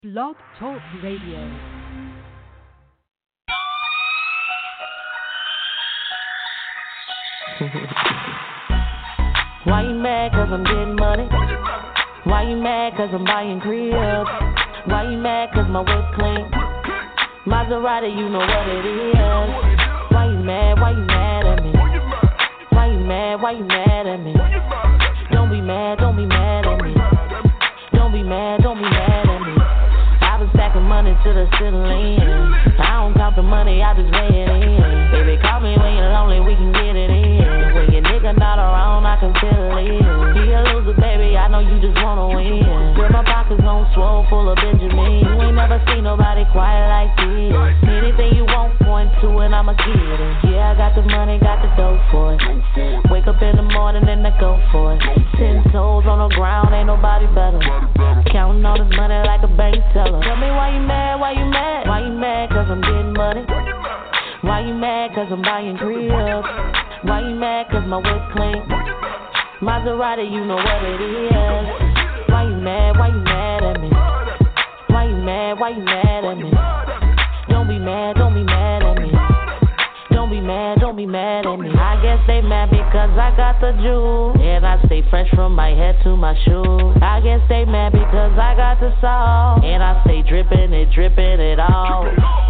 Blog Talk Radio. Why you mad cause I'm getting money? Why you mad cause I'm buying cribs? Why you mad cause my whip clean? Maserati, you know what it is. Why you mad? Why you mad at me? Why you mad? Why you mad at me? Don't be mad, don't be mad at me. Don't be mad, don't be mad at me. I've been stacking money to the ceiling. I don't count the money, I just weigh it in. Baby, call me when you're lonely, we can get it in. When your nigga not around, I can feel it. Be a loser, baby, I know you just wanna win. Girl, my pockets on swole, full of Benjamin. You ain't never seen nobody quiet like this. Anything you want, point to and I'ma get it. Yeah, I got the money, got the dough for it. Wake up in the morning and I go for it. 10 toes on the ground, ain't nobody better. Counting all this money like a bank teller. Tell me why you mad, why you mad? Why you mad cause I'm getting money? Why you mad cause I'm buying cribs? Why you mad cause my whip clean? Maserati, you know what it is. Why you mad, why you mad at me? Why you mad, why you mad at me? Don't be mad, don't be mad at me. Don't be mad, don't be mad at me. I guess they mad because I got the jewels. And I stay fresh from my head to my shoes. I guess they mad because I got the sauce. And I stay dripping it all.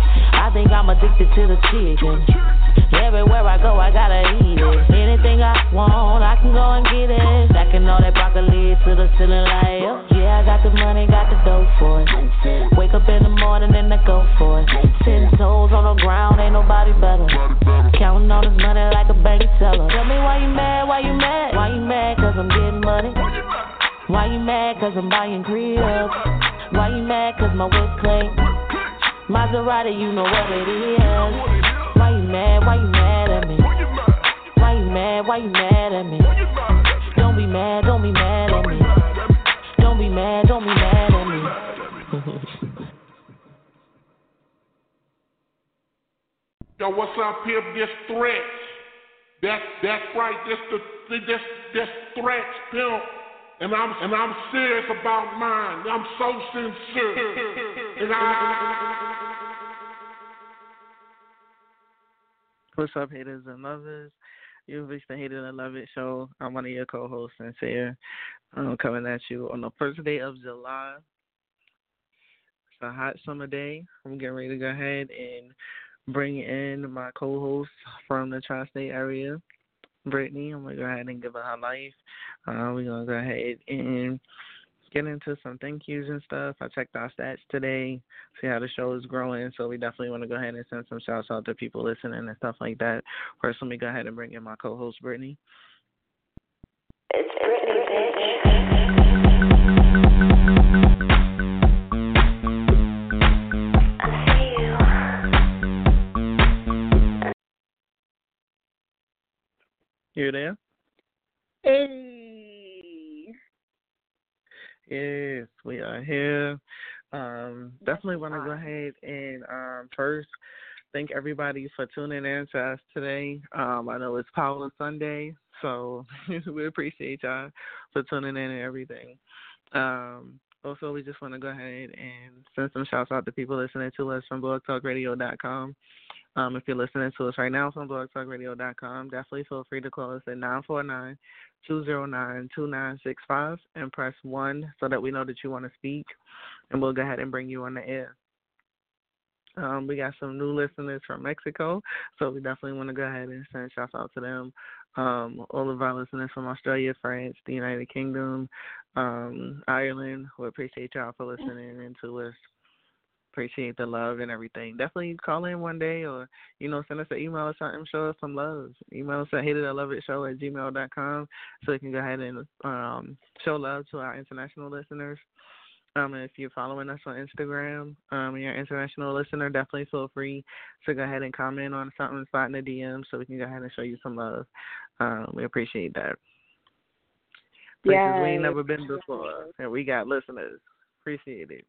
I think I'm addicted to the chicken. Everywhere I go, I gotta eat it. Anything I want, I can go and get it. Stacking all that broccoli to the ceiling like, yeah, I got the money, got the dough for it. Wake up in the morning and I go for it. 10 toes on the ground, ain't nobody better. Counting all this money like a bank teller. Tell me why you mad, why you mad? Why you mad cause I'm getting money? Why you mad cause I'm buying cribs? Why you mad cause my whip clean? Maserati, you know what it is. Why you mad? Why you mad at me? Why you mad? Why you mad at me? Don't be mad, don't be mad at me. Don't be mad, don't be mad at me. Yo, what's up, Pip? This Threats. That's right. This Threats, Pimp. And I'm serious about mine. I'm so sincere. What's up, haters and lovers? You've reached the Hated and Love It show. I'm one of your co-hosts, Sincere. I'm coming at you on the first day of July. It's a hot summer day. I'm getting ready to go ahead and bring in my co-host from the tri-state area, Brittany. I'm going to go ahead and give her her life. We're going to go ahead and get into some thank yous and stuff. I checked our stats today, see how the show is growing, so we definitely want to go ahead and send some shouts out to people listening and stuff like that. First, let me go ahead and bring in my co-host, Brittany. It's Brittany, bitch. You there? Hey. Yes, we are here. Definitely want to go ahead and first thank everybody for tuning in to us today. I know it's Power Sunday, so we appreciate y'all for tuning in and everything. Also, we just want to go ahead and send some shouts out to people listening to us from blogtalkradio.com. If you're listening to us right now from blogtalkradio.com, definitely feel free to call us at 949-209-2965 and press 1 so that we know that you want to speak, and we'll go ahead and bring you on the air. We got some new listeners from Mexico, so we definitely want to go ahead and send shouts out to them. All of our listeners from Australia, France, the United Kingdom, Ireland, we appreciate y'all for listening in to us. Appreciate the love and everything. Definitely call in one day or, send us an email or something. Show us some love. Email us at hatedandloveitshow@gmail.com so we can go ahead and show love to our international listeners. And if you're following us on Instagram and you're an international listener, definitely feel free to go ahead and comment on something, spot in the DM so we can go ahead and show you some love. We appreciate that. Places we ain't never been before, and we got listeners. Appreciate it.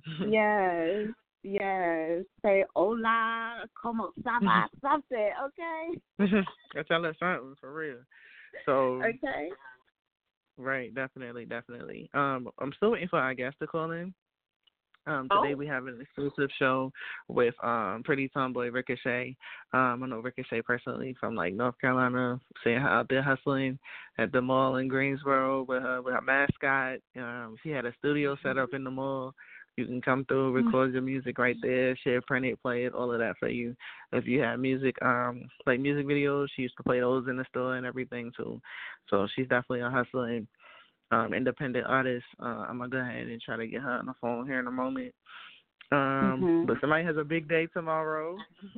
Yes. Say hola, como estaba, something, okay? Tell us something, for real. So, okay. Right, definitely. I'm still waiting for our guest to call in. Today we have an exclusive show with Pretty Tomboy Ricochet. I know Ricochet personally from like North Carolina, seeing her out there hustling at the mall in Greensboro with her mascot. She had a studio set up in the mall. You can come through, record your music right there, share, print it, play it, all of that for you. If you have music, like music videos, she used to play those in the store and everything too. So she's definitely a hustling independent artist. I'm going to go ahead and try to get her on the phone here in a moment. But somebody has a big day tomorrow.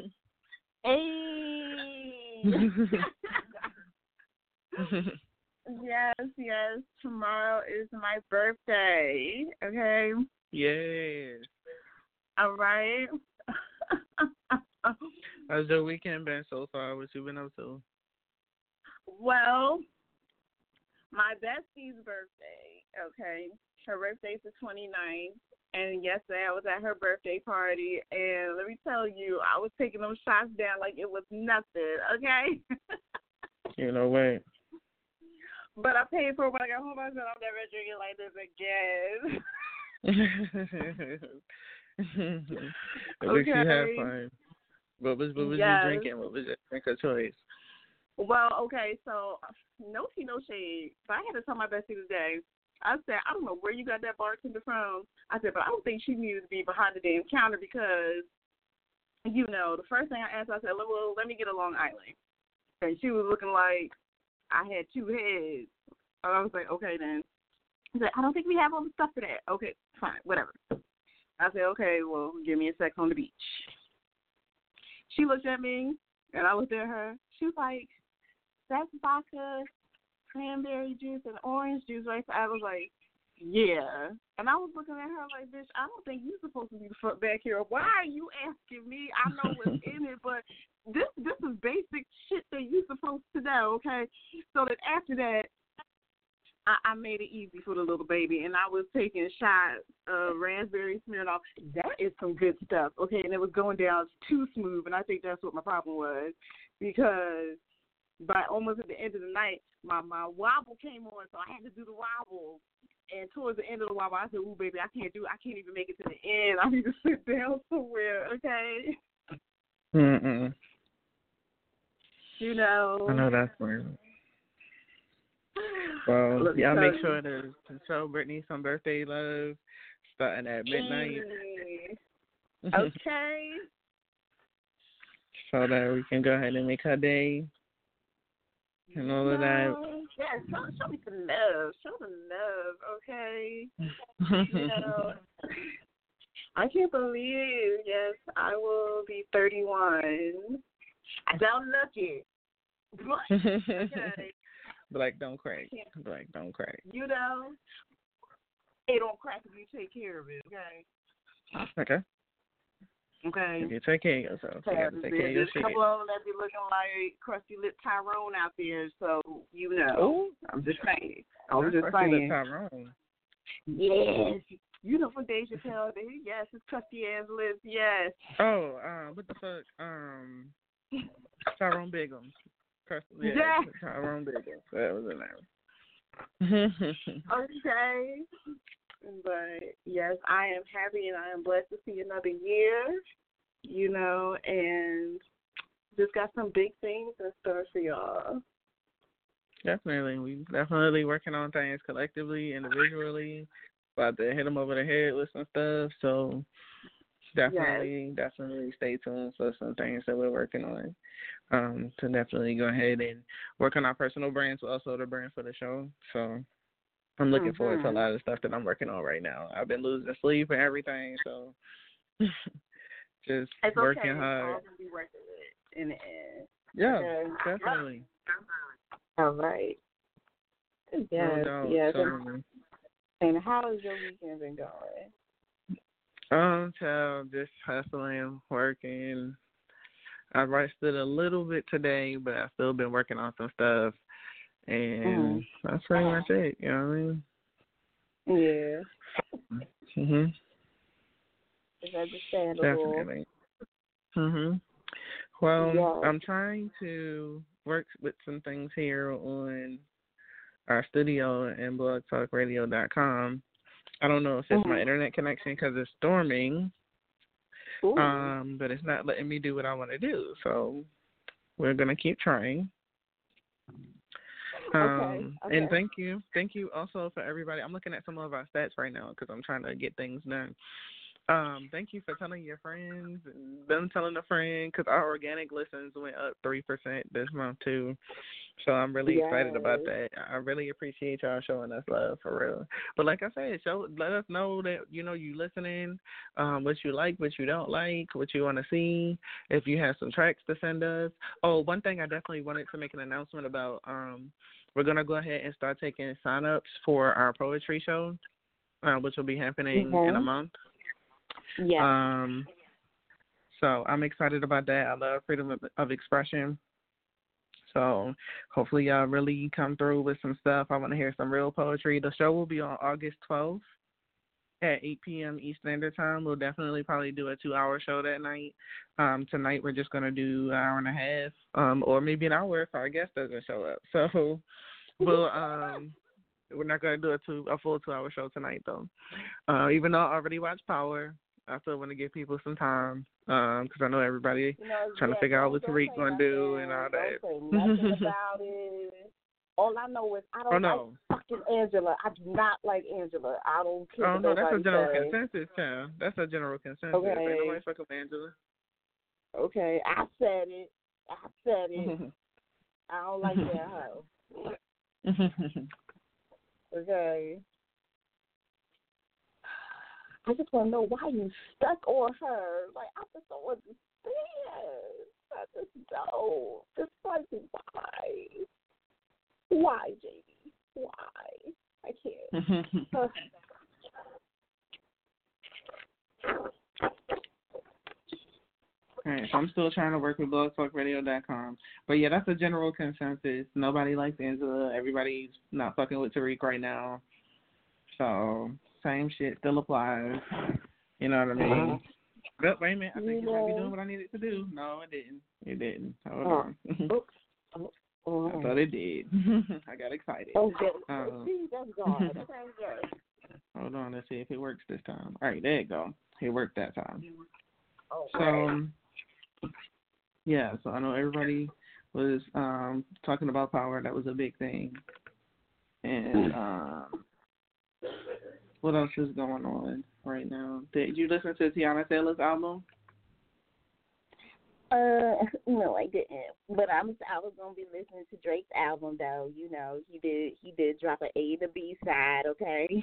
Hey! Yes. Tomorrow is my birthday, okay? Yes. All right. How's your weekend been so far? What you been up to? Well, my bestie's birthday, okay? Her birthday's the 29th, and yesterday I was at her birthday party, and let me tell you, I was taking those shots down like it was nothing, okay? You know what? But I paid for it when I got home. I said, I'm never drinking like this again. At least you had fun. What was you drinking? What was your drink of choice? Well, okay, so no tea, no shade. But I had to tell my bestie today. I said, I don't know where you got that bartender from. I said, but I don't think she needed to be behind the damn counter because, you know, the first thing I asked, I said, well, let me get a Long Island. And she was looking like I had two heads. I was like, okay, then. She said, I don't think we have all the stuff for that. Okay, fine, whatever. I said, okay, well, give me a sec on the beach. She looked at me, and I looked at her. She was like, that's vodka, cranberry juice, and orange juice, right? So I was like, yeah. And I was looking at her like, bitch, I don't think you're supposed to be the front back here. Why are you asking me? I know what's in it, but this is basic shit that you're supposed to know, okay? So that after that, I made it easy for the little baby, and I was taking shots of raspberry Smirnoff. That is some good stuff, okay? And it was going down too smooth, and I think that's what my problem was because by almost at the end of the night, my wobble came on, so I had to do the wobble. And towards the end of the wobble, I said, ooh, baby, I can't even make it to the end. I need to sit down somewhere, okay? Mm-mm. You know. I know that's weird. Well, y'all make sure to show Brittany some birthday love starting at midnight. Okay. So that we can go ahead and make her day and all of that. Yeah, show me some love. Show the love, okay? You know, I can't believe, yes, I will be 31. I don't look it. Okay. Black don't crack. Black don't crack. You know, it don't crack if you take care of it, okay? Okay. Okay. If you take care of yourself, you got to take care of your shit. There's a couple of them that be looking like crusty lip Tyrone out there, so you know. Ooh. I'm just saying. Crusty lip Tyrone. Yes. You know from Dave Chappelle, yes, his crusty ass lips, yes. Oh, what the fuck? Tyrone Biggums. Yeah. Tyrone Biggums. That was the name. Okay. But, yes, I am happy and I am blessed to see another year, you know, and just got some big things in store for y'all. Definitely. We definitely working on things collectively, individually. About to hit them over the head with some stuff. So definitely stay tuned for some things that we're working on. To definitely go ahead and work on our personal brands, but also the brand for the show. So I'm looking forward to a lot of stuff that I'm working on right now. I've been losing sleep and everything, so just it's working hard. It's all gonna be worth it in the end. Yeah, definitely. All right. Yes, no yes. So, and how has your weekend been going? So just hustling, working. I rested a little bit today, but I've still been working on some stuff. And that's pretty much it, you know what I mean? Yeah. It's understandable. Definitely. Well, I'm trying to work with some things here on our studio and blogtalkradio.com. I don't know if it's my internet connection because it's storming. But it's not letting me do what I want to do. So we're going to keep trying. Okay. And thank you also for everybody. I'm looking at some of our stats right now because I'm trying to get things done. Thank you for telling your friends and them telling a friend because our organic listens went up 3% this month too. So I'm really excited about that. I really appreciate y'all showing us love for real. But like I said, let us know that you listening, what you like, what you don't like, what you want to see. If you have some tracks to send us. Oh, one thing I definitely wanted to make an announcement about. We're gonna go ahead and start taking sign-ups for our poetry show, which will be happening in a month. Yeah. So I'm excited about that. I love freedom of expression. So hopefully y'all really come through with some stuff. I want to hear some real poetry. The show will be on August 12th at 8 p.m. East Standard Time. We'll definitely probably do a 2-hour show that night. Tonight we're just going to do an hour and a half, or maybe an hour if our guest doesn't show up. So we're not going to do a full 2-hour show tonight, though. Even though I already watched Power, I still want to give people some time because I know everybody trying to figure out what Tariq going to do and all that. Don't say nothing about it. All I know is I don't like fucking Angela. I do not like Angela. I don't care. Oh, no, that's a general consensus, child. That's a general consensus. Okay. Ain't nobody fucking with Angela. Okay, I said it. I don't like that hoe. Okay. I just want to know why you stuck on her. Like, I just don't understand. I just don't. Just like, why? Why, JD? Why? I can't. All right, so I'm still trying to work with blogtalkradio.com. But, yeah, that's a general consensus. Nobody likes Angela. Everybody's not fucking with Tariq right now. So, same shit still applies. You know what I mean? But wait a minute. I think it might be doing what I needed to do. No, it didn't. It didn't. Hold on. I thought it did. I got excited. See, that's gone. Hold on. Let's see if it works this time. All right, there you go. It worked that time. So, yeah, so I know everybody was talking about Power. That was a big thing. And what else is going on right now? Did you listen to Tiana Taylor's album? No, I didn't. But I was gonna be listening to Drake's album though. You know, he did drop an A to B side. Okay.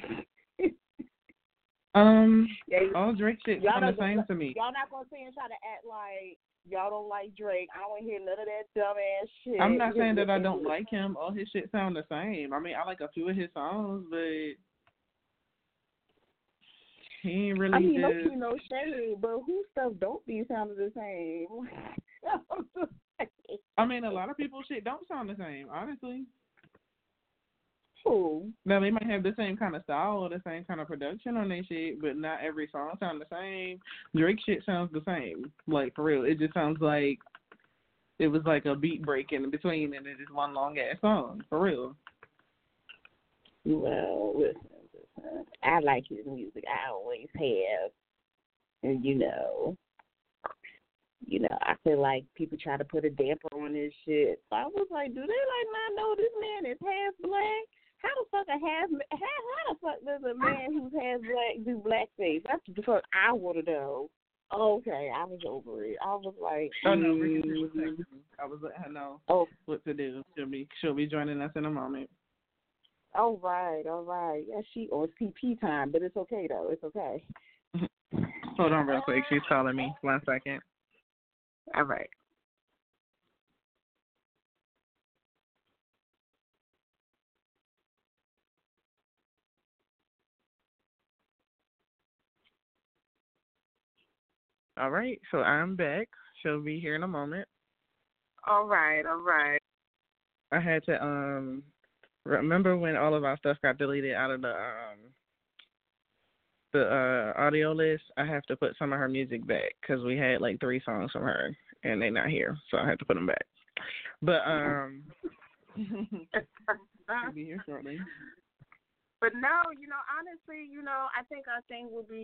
All Drake shit sound the same to me. Y'all not gonna sit and try to act like y'all don't like Drake. I don't want to hear none of that dumbass shit. I'm not saying that I don't like him. All his shit sound the same. I mean, I like a few of his songs, but he ain't really. I mean, no shade, but whose stuff don't be sounding the same? I mean, a lot of people's shit don't sound the same, honestly. Who? Now, they might have the same kind of style or the same kind of production on their shit, but not every song sounds the same. Drake shit sounds the same. Like, for real. It just sounds like it was like a beat break in between and it's just one long-ass song. For real. Well, listen. I like his music. I always have. And, you know, I feel like people try to put a damper on this shit. So I was like, do they not know this man is half black? How the fuck does a man who's half black do blackface? That's the fuck I want to know. Okay, I was over it. I was like, oh no, Ricky was texting me. I was letting her know what to do. She'll be joining us in a moment. All right. Yeah, she on CP time, but it's okay though. It's okay. Hold on real quick. She's calling me. 1 second. All right. All right, so I'm back. She'll be here in a moment. All right. I had to remember when all of our stuff got deleted out of the audio list. I have to put some of her music back because we had like 3 songs from her and they're not here, so I had to put them back. But she'll be here shortly. But no, honestly, I think our thing would be,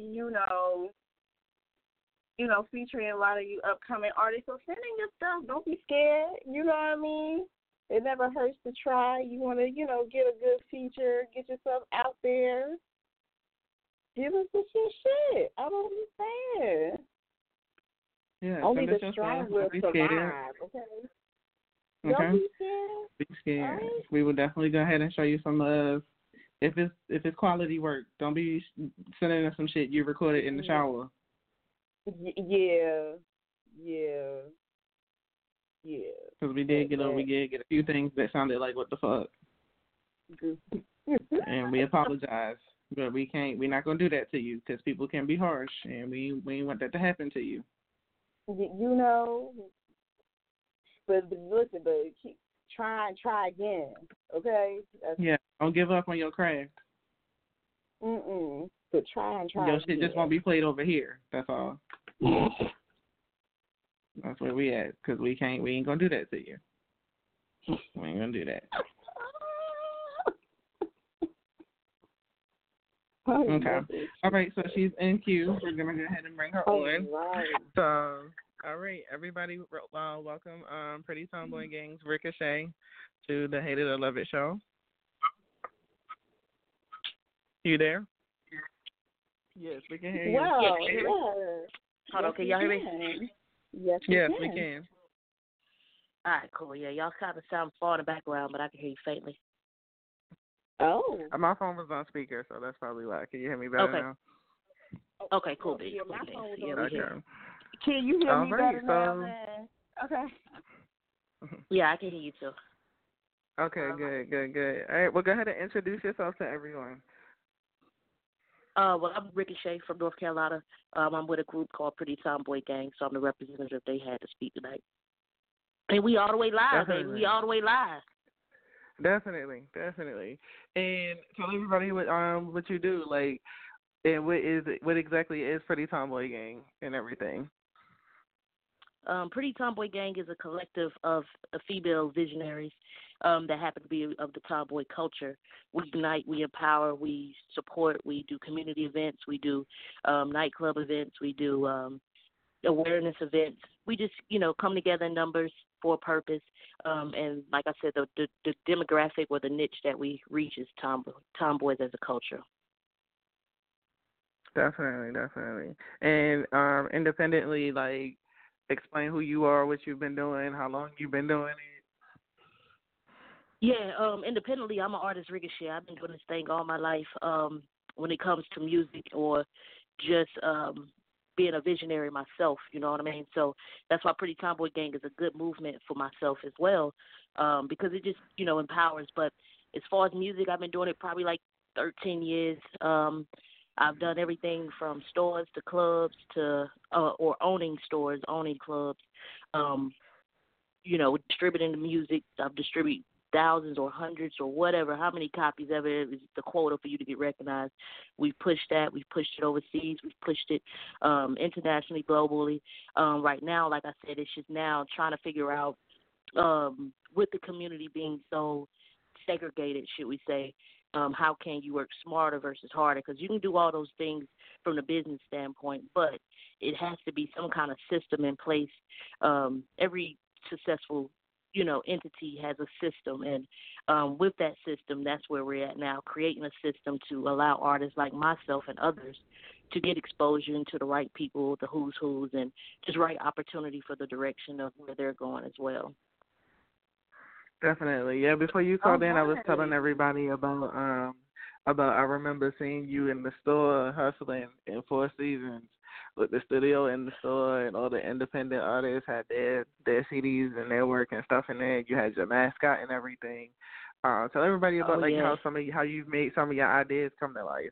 featuring a lot of you upcoming artists. So send in your stuff. Don't be scared. You know what I mean? It never hurts to try. You want to, get a good feature, get yourself out there. Give us the shit. I don't understand. Yeah, only send us the your strong stuff. will Don't be survive. scared. Okay. Don't be scared. Be scared. Right? We will definitely go ahead and show you some love. If it's quality work, don't be sending us some shit you recorded in the shower. Yeah. Because we did get a few things that sounded like what the fuck, and we apologize, but we're not gonna do that to you because people can be harsh, and we want that to happen to you. But listen, but keep try again, okay? Don't give up on your craft. But try Your again. shit just won't be played over here. That's all. That's where we at, because we ain't gonna do that to you. We ain't gonna do that. Okay. All right, so she's in queue. We're gonna go ahead and bring her on. Right. So, all right, everybody, welcome Pretty Tomboy Gang's Ricochet to the Hate It or Love It show. You there? Yes, we can hear you. Wow. Yeah. Hold on, can y'all hear me? Yes, we can. All right, cool. Yeah, y'all kind of sound far in the background, but I can hear you faintly. Oh. My phone was on speaker, so that's probably why. Can you hear me better now? Okay, cool. Yeah, my phone was on. Okay. Can you hear me better now, so... man? Okay. Yeah, I can hear you too. Okay, good. All right, well, go ahead and introduce yourself to everyone. Well, I'm Ricochet from North Carolina. I'm with a group called Pretty Tomboy Gang, so I'm the representative they had to speak tonight. And we all the way live, baby. We all the way live. Definitely. And tell everybody what you do, like, and what exactly is Pretty Tomboy Gang and everything. Pretty Tomboy Gang is a collective of female visionaries that happen to be of the tomboy culture. We unite, we empower, we support, we do community events, we do nightclub events, we do awareness events. We just, come together in numbers for a purpose. And like I said, the demographic or the niche that we reach is tomboys as a culture. Definitely. And independently, like, explain who you are, what you've been doing, how long you've been doing it. Yeah, independently, I'm an artist, Ricochet. I've been doing this thing all my life when it comes to music or just being a visionary myself, you know what I mean? So that's why Pretty Tomboy Gang is a good movement for myself as well because it just, empowers. But as far as music, I've been doing it probably like 13 years. I've done everything from stores to clubs to or owning stores, owning clubs, distributing the music. I've distributed thousands or hundreds or whatever, how many copies ever is the quota for you to get recognized. We've pushed that. We've pushed it overseas. We've pushed it internationally, globally. Right now, like I said, it's just now trying to figure out with the community being so segregated, should we say, how can you work smarter versus harder? Because you can do all those things from the business standpoint, but it has to be some kind of system in place. Every successful entity has a system, and with that system, that's where we're at now, creating a system to allow artists like myself and others to get exposure into the right people, the who's, and just right opportunity for the direction of where they're going as well. Definitely, yeah. Before you called in, I was telling everybody about I remember seeing you in the store hustling in Four Seasons with the studio in the store, and all the independent artists had their CDs and their work and stuff in there. You had your mascot and everything. Tell everybody about how you've made some of your ideas come to life.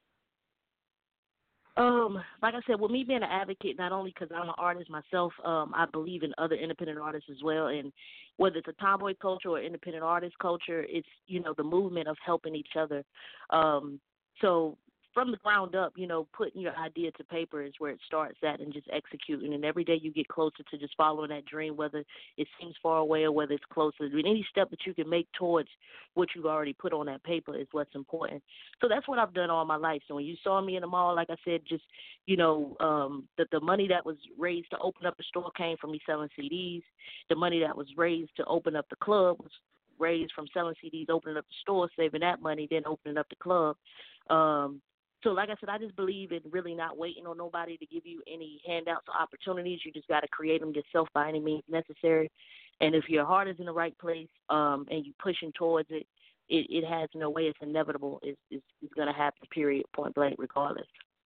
Like I said, with me being an advocate, not only because I'm an artist myself, I believe in other independent artists as well. And whether it's a tomboy culture or independent artist culture, it's, the movement of helping each other. So from the ground up, putting your idea to paper is where it starts at, and just executing. And every day you get closer to just following that dream, whether it seems far away or whether it's closer. Any step that you can make towards what you've already put on that paper is what's important. So that's what I've done all my life. So when you saw me in the mall, like I said, just, the money that was raised to open up the store came from me selling CDs. The money that was raised to open up the club was raised from selling CDs, opening up the store, saving that money, then opening up the club. So like I said, I just believe in really not waiting on nobody to give you any handouts or opportunities. You just got to create them yourself by any means necessary. And if your heart is in the right place and you pushing towards it, it has no way. It's inevitable. It's going to happen, period, point blank, regardless.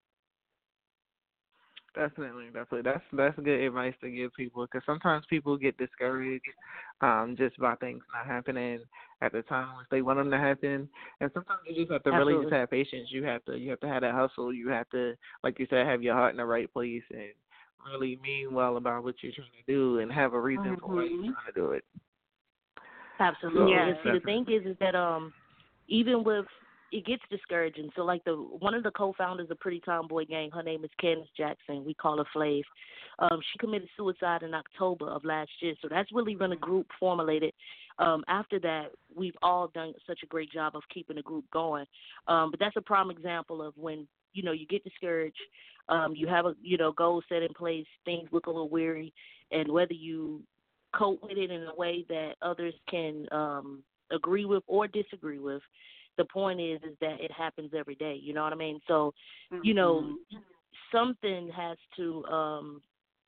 Definitely. That's good advice to give people, because sometimes people get discouraged just by things not happening at the time which they want them to happen, and sometimes you just have to really just have patience. You have to have that hustle. You have to, like you said, have your heart in the right place and really mean well about what you're trying to do and have a reason for why you're trying to do it. Absolutely. Yeah. And see, the thing is that even with it gets discouraging. So, like one of the co-founders of Pretty Tomboy Gang, her name is Candace Jackson. We call her Flav. She committed suicide in October of last year. So that's really when a group formulated. After that, we've all done such a great job of keeping the group going. But that's a prime example of when, you get discouraged. You have a, goal set in place. Things look a little weary. And whether you cope with it in a way that others can agree with or disagree with, the point is that it happens every day. You know what I mean? So, something has to,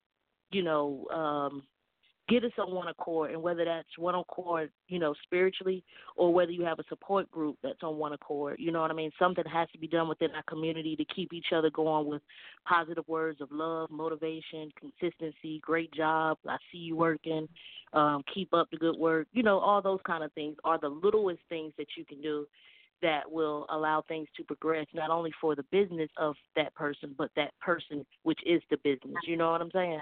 get us on one accord, and whether that's one accord, spiritually, or whether you have a support group that's on one accord, you know what I mean? Something has to be done within our community to keep each other going with positive words of love, motivation, consistency, great job, I see you working, keep up the good work. All those kind of things are the littlest things that you can do that will allow things to progress, not only for the business of that person, but that person, which is the business. You know what I'm saying?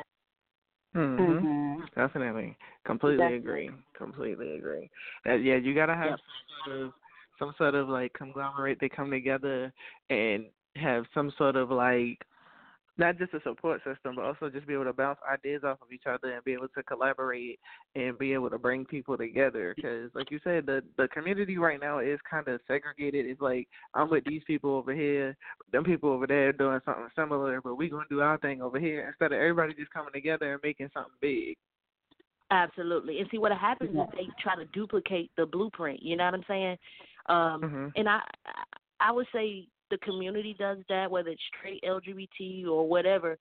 Definitely. Completely agree. You got to have some sort of like conglomerate. They come together and have some sort of like, not just a support system, but also just be able to bounce ideas off of each other and be able to collaborate and be able to bring people together. Because, like you said, the community right now is kind of segregated. It's like, I'm with these people over here, them people over there doing something similar, but we're going to do our thing over here instead of everybody just coming together and making something big. Absolutely. And see, what happens is they try to duplicate the blueprint. You know what I'm saying? And I would say the community does that, whether it's straight LGBT or whatever.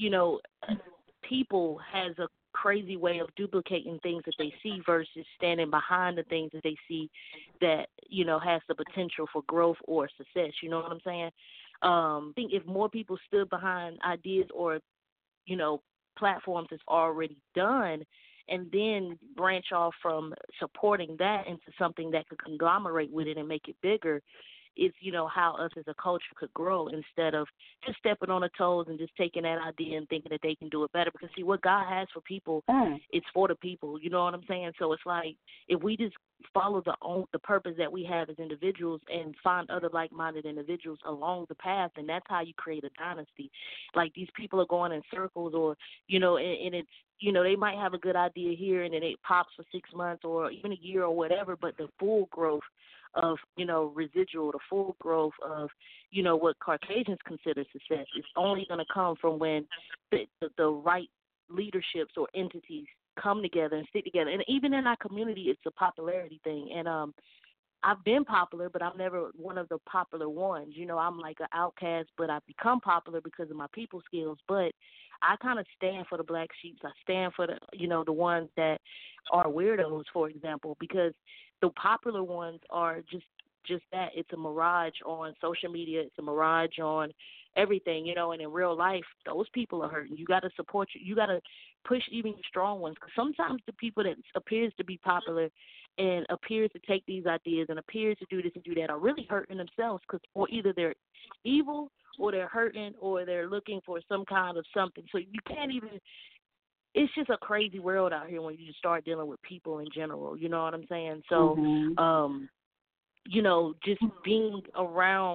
People has a crazy way of duplicating things that they see versus standing behind the things that they see that, has the potential for growth or success. You know what I'm saying? I think if more people stood behind ideas or, platforms that's already done, and then branch off from supporting that into something that could conglomerate with it and make it bigger, it's, how us as a culture could grow instead of just stepping on the toes and just taking that idea and thinking that they can do it better. Because, see, what God has for people, it's for the people. You know what I'm saying? So it's like, if we just follow the purpose that we have as individuals and find other like-minded individuals along the path, and that's how you create a dynasty. Like, these people are going in circles, or, and it's, they might have a good idea here and then it pops for 6 months or even a year or whatever, but the full growth of, residual, the full growth of, what Caucasians consider success is only going to come from when the right leaderships or entities come together and stick together. And even in our community, it's a popularity thing. And I've been popular, but I'm never one of the popular ones. I'm like an outcast, but I've become popular because of my people skills. But I kind of stand for the black sheep. I stand for the, the ones that are weirdos, for example, because the popular ones are just that. It's a mirage on social media. It's a mirage on everything, and in real life, those people are hurting. You got to support you got to push even strong ones. Because sometimes the people that appears to be popular and appears to take these ideas and appears to do this and do that are really hurting themselves, or either they're evil or they're hurting or they're looking for some kind of something. So you can't even – it's just a crazy world out here when you just start dealing with people in general. You know what I'm saying? So, just being around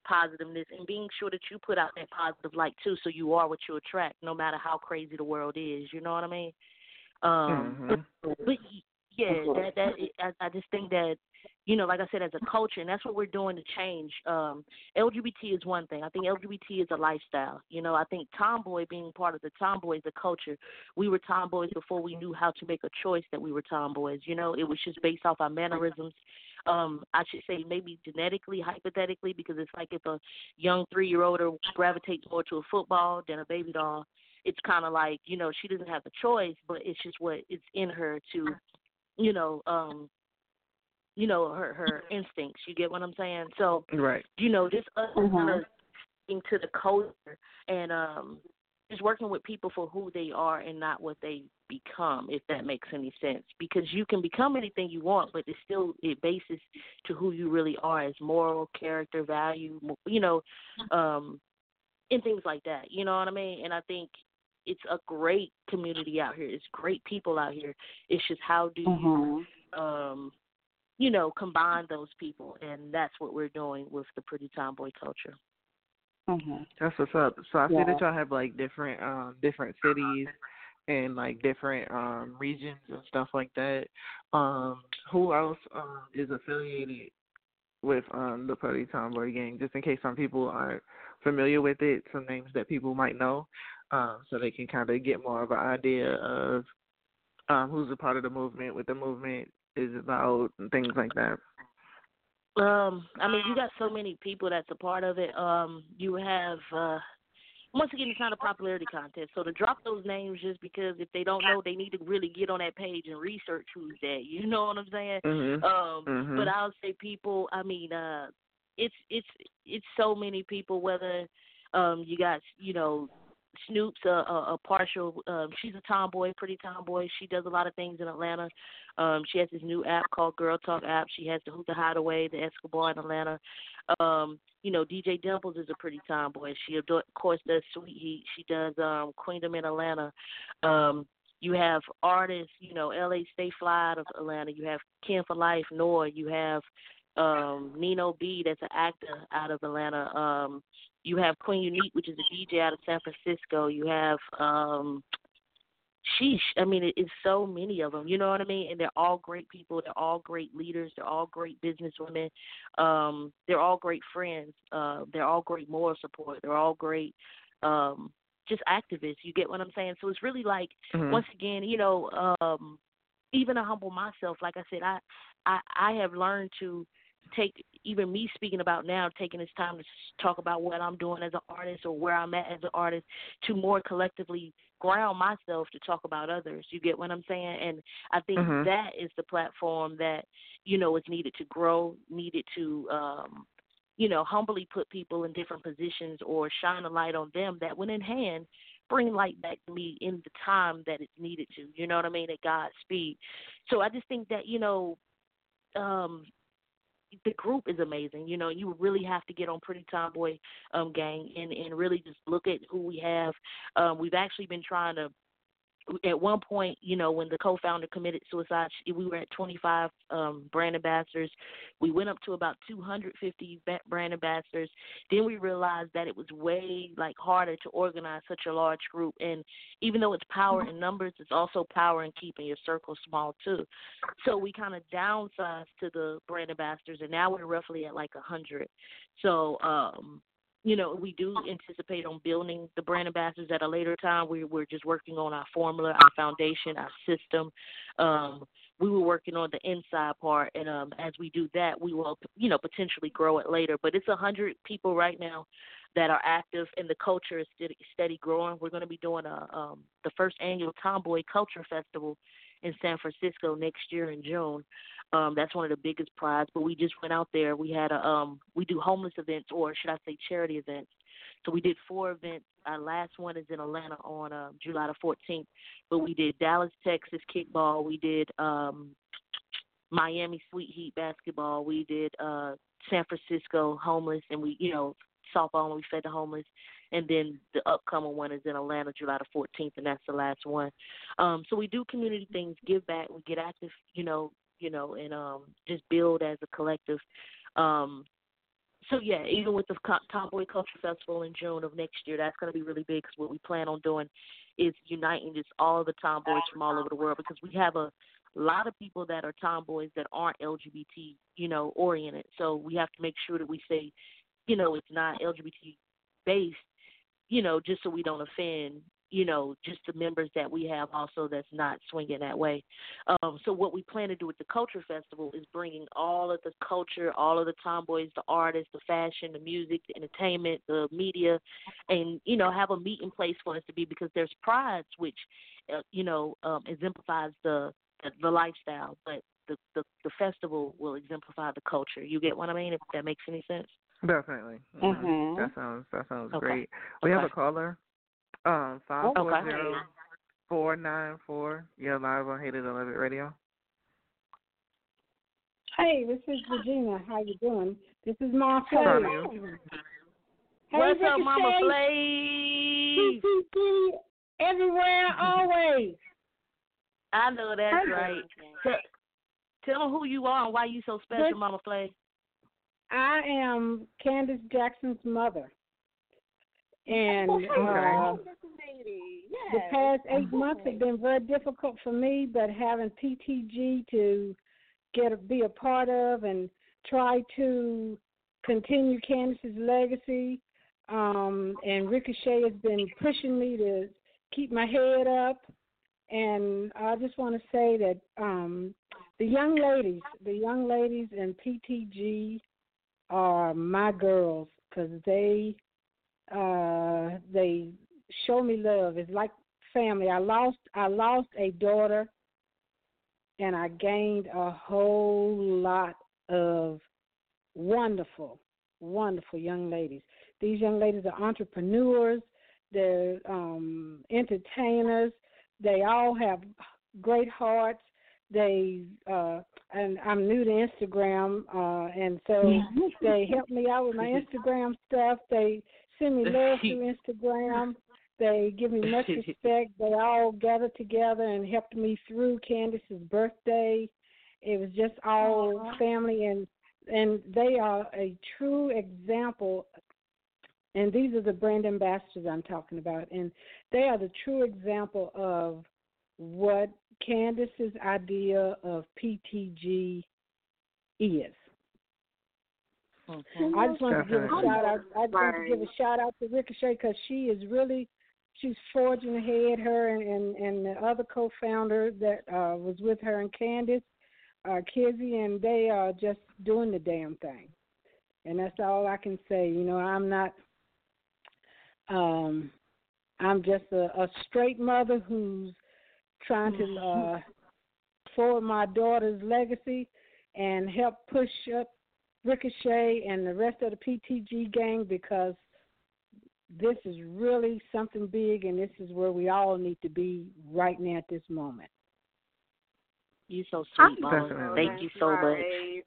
positiveness and being sure that you put out that positive light too, so you are what you attract, no matter how crazy the world is. You know what I mean? But yeah, I just think that, you know, like I said, as a culture, and that's what we're doing to change. LGBT is one thing. I think LGBT is a lifestyle. You know, I think tomboy, being part of the tomboy is a culture. We were tomboys before we knew how to make a choice that we were tomboys. You know, it was just based off our mannerisms. I should say maybe genetically, hypothetically, because it's like if a young 3-year-old gravitates more to a football than a baby doll, it's kind of like, you know, she doesn't have the choice, but it's just what it's in her to, you know, her instincts. You get what I'm saying? So, right. You know, just us kind of into the culture and just working with people for who they are and not what they become, if that makes any sense. Because you can become anything you want, but it's still, it bases to who you really are as moral, character, value, you know, and things like that. You know what I mean? And I think it's a great community out here. It's great people out here. It's just how do you, you know, combine those people, and that's what we're doing with the Pretty Tomboy culture. That's what's up. So I see that y'all have like different cities and like different regions and stuff like that. Who else is affiliated with the Pretty Tomboy gang? Just in case some people aren't familiar with it, some names that people might know, so they can kind of get more of an idea of who's a part of the movement, what the movement is about, and things like that. I mean, you got so many people that's a part of it. You have, once again, it's not a popularity contest. So to drop those names just because if they don't know, they need to really get on that page and research who's that. You know what I'm saying? But I'll say people, I mean, it's so many people, whether you got, you know, Snoop's a partial, she's a tomboy, Pretty Tomboy. She does a lot of things in Atlanta. She has this new app called Girl Talk app. She has the Hookah Hideaway, the Escobar in Atlanta. You know, DJ Dimples is a Pretty Tomboy. She, of course, does Sweet Heat. She does Queendom in Atlanta. You have artists, you know, LA Stay Fly out of Atlanta. You have Ken for Life, Noah. You have Nino B, that's an actor out of Atlanta. You have Queen Unique, which is a DJ out of San Francisco. You have, I mean, it's so many of them, you know what I mean? And they're all great people. They're all great leaders. They're all great businesswomen. They're all great friends. They're all great moral support. They're all great just activists. You get what I'm saying? So it's really like, once again, you know, even to humble myself, like I said, I have learned to take, even me speaking about now, taking this time to talk about what I'm doing as an artist or where I'm at as an artist, to more collectively ground myself to talk about others. You get what I'm saying? And I think that is the platform that, you know, is needed to grow, needed to, you know, humbly put people in different positions or shine a light on them that, when in hand, bring light back to me in the time that it's needed to, you know what I mean, at God's speed. So I just think that, you know, the group is amazing. You know, you really have to get on Pretty Tomboy gang and really just look at who we have. We've actually been trying to, at one point, you know, when the co-founder committed suicide, we were at 25 brand ambassadors. We went up to about 250 brand ambassadors. Then we realized that it was way, like, harder to organize such a large group. And even though it's power in numbers, it's also power in keeping your circle small, too. So we kind of downsized to the brand ambassadors, and now we're roughly at, like, 100. So, you know, we do anticipate on building the brand ambassadors at a later time. We're just working on our formula, our foundation, our system. We were working on the inside part, and as we do that, we will, you know, potentially grow it later. But it's 100 people right now that are active, and the culture is steady growing. We're going to be doing the first annual Tomboy Culture Festival in San Francisco next year in June. That's one of the biggest prizes. But we just went out there. We had we do homeless events, or should I say charity events. So we did 4 events. Our last one is in Atlanta on July the 14th. But we did Dallas, Texas kickball. We did Miami Sweet Heat basketball. We did San Francisco homeless, and we, you know, softball, and we fed the homeless. And then the upcoming one is in Atlanta, July the 14th, and that's the last one. So we do community things, give back, we get active, you know, and just build as a collective. So yeah, even with the Tomboy Culture Festival in June of next year, that's going to be really big because what we plan on doing is uniting just all the tomboys from all over the world, because we have a lot of people that are tomboys that aren't LGBT, oriented. So we have to make sure that we say, it's not LGBT based, just so we don't offend, just the members that we have also that's not swinging that way. So what we plan to do with the Culture Festival is bringing all of the culture, all of the tomboys, the artists, the fashion, the music, the entertainment, the media, and, have a meeting place for us to be, because there's Prides, which, exemplifies the lifestyle, but the festival will exemplify the culture. You get what I mean, if that makes any sense? Definitely. Mm-hmm. That sounds okay. great. We have a caller. 540-494. You're live on Hate It or Love It Radio. Hey, this is Regina. How you doing? This is Mama How are Flav. you? Hey, What's up, Ricochet? Mama Flav? Everywhere, always. I know that's right. Tell them who you are and why you so special, Mama Flav. I am Candace Jackson's mother. And the past 8 months have been very difficult for me, but having PTG to be a part of and try to continue Candace's legacy, and Ricochet has been pushing me to keep my head up. And I just want to say that the young ladies in PTG are my girls, because they show me love. It's like family. I lost a daughter, and I gained a whole lot of wonderful, wonderful young ladies. These young ladies are entrepreneurs. They're entertainers. They all have great hearts. And I'm new to Instagram, and so they help me out with my Instagram stuff. They send me love through Instagram. They give me much respect. They all gathered together and helped me through Candace's birthday. It was just all family, and they are a true example. And these are the brand ambassadors I'm talking about, and they are the true example of what Candace's idea of PTG is. Okay. I just want to give a shout out. I just want to give a shout out to Ricochet, because she's forging ahead. Her and the other co-founder that was with her and Candace, Kizzy, and they are just doing the damn thing. And that's all I can say. I'm not. I'm just a straight mother who's trying to forward my daughter's legacy and help push up Ricochet and the rest of the PTG gang, because this is really something big, and this is where we all need to be right now at this moment. You're so sweet, Mama. Thank you so much.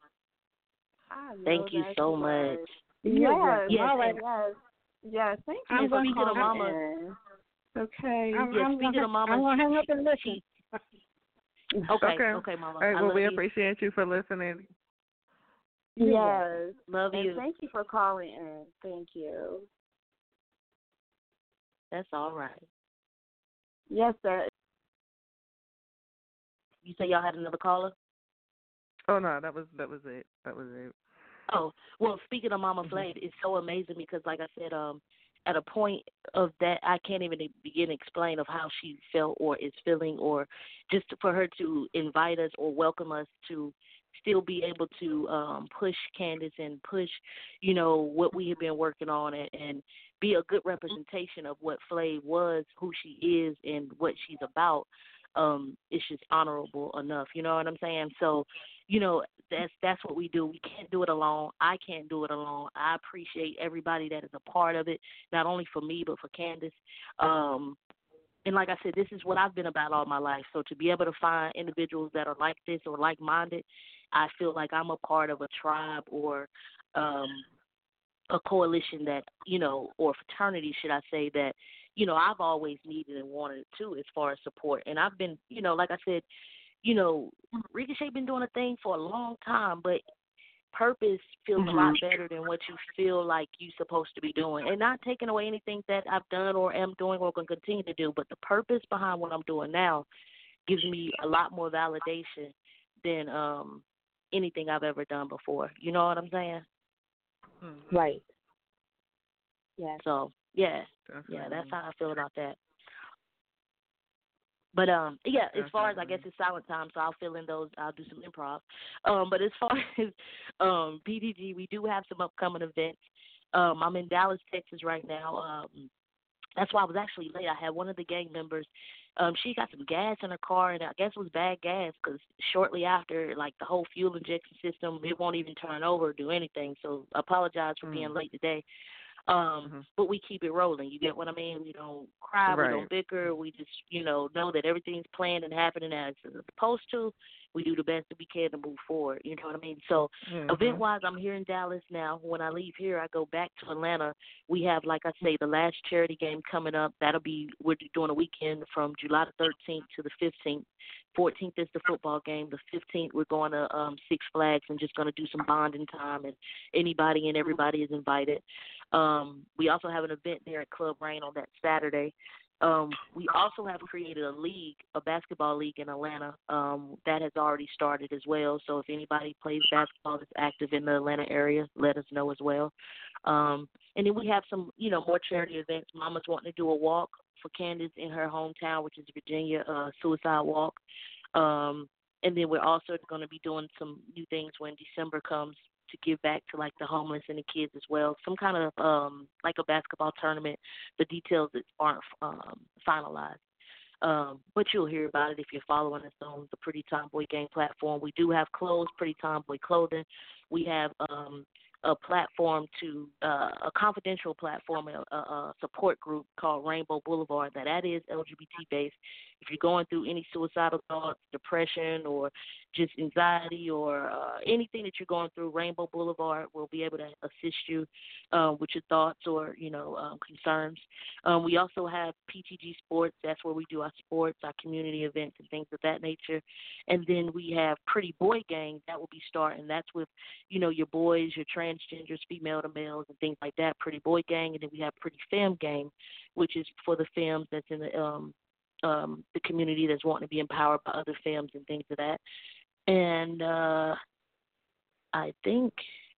Thank you so much. Yes. All right. Yes. Thank you. I'm going to call Mama. In. Okay. Speaking of Mama, I'm going to hang up and listen. Okay, Mama. All right, well, we you. appreciate you for listening. Yes. Love you. And thank you for calling in. Thank you. That's all right. Yes, sir. You say y'all had another caller? Oh, no, that was it. Oh, well, speaking of Mama Flav, it's so amazing because, like I said, at a point of that, I can't even begin to explain of how she felt or is feeling, or just for her to invite us or welcome us to still be able to push Candace and push, what we have been working on, and be a good representation of what Flav was, who she is, and what she's about. It's just honorable enough. You know what I'm saying? So, that's what we do. We can't do it alone. I can't do it alone. I appreciate everybody that is a part of it, not only for me but for Candace. And like I said, this is what I've been about all my life. So to be able to find individuals that are like this or like-minded, I feel like I'm a part of a tribe or a coalition that, or fraternity, should I say, that, I've always needed and wanted too, as far as support. And I've been, like I said, Ricochet been doing a thing for a long time, but purpose feels a lot better than what you feel like you're supposed to be doing. And not taking away anything that I've done or am doing or can continue to do, but the purpose behind what I'm doing now gives me a lot more validation than anything I've ever done before. You know what I'm saying? Right. Yeah. So, yeah. Definitely. Yeah, that's how I feel about that. But, yeah, as far as, I guess, it's silent time, so I'll fill in those. I'll do some improv. But as far as PTG, we do have some upcoming events. I'm in Dallas, Texas right now. That's why I was actually late. I had one of the gang members. She got some gas in her car, and I guess it was bad gas because shortly after, like, the whole fuel injection system, it won't even turn over or do anything. So I apologize for being late today. But we keep it rolling. You get what I mean? We don't cry, we don't bicker. We just, know that everything's planned and happening as it's supposed to. We do the best that we can to move forward. You know what I mean? So event-wise, I'm here in Dallas now. When I leave here, I go back to Atlanta. We have, like I say, the last charity game coming up. We're doing a weekend from July the 13th to the 15th. 14th is the football game. The 15th, we're going to Six Flags and just going to do some bonding time, and anybody and everybody is invited. We also have an event there at Club Rain on that Saturday. We also have created a basketball league in Atlanta that has already started as well. So if anybody plays basketball that's active in the Atlanta area, let us know as well. And then we have some, more charity events. Mama's wanting to do a walk for Candace in her hometown, which is Virginia, suicide walk. And then we're also going to be doing some new things when December comes to give back to, like, the homeless and the kids as well. Some kind of, like a basketball tournament. The details aren't finalized. But you'll hear about it if you're following us on the Pretty Tomboy Gang platform. We do have clothes, Pretty Tomboy Clothing. We have a platform a confidential platform, a support group called Rainbow Boulevard that is LGBT-based. If you're going through any suicidal thoughts, depression, or just anxiety or anything that you're going through, Rainbow Boulevard will be able to assist you with your thoughts or, concerns. We also have PTG Sports. That's where we do our sports, our community events, and things of that nature. And then we have Pretty Boy Gang that will be starting. That's with, your boys, your transgenders, female to males, and things like that, Pretty Boy Gang. And then we have Pretty Femme Gang, which is for the femmes that's in the community that's wanting to be empowered by other femmes and things of that. And I think,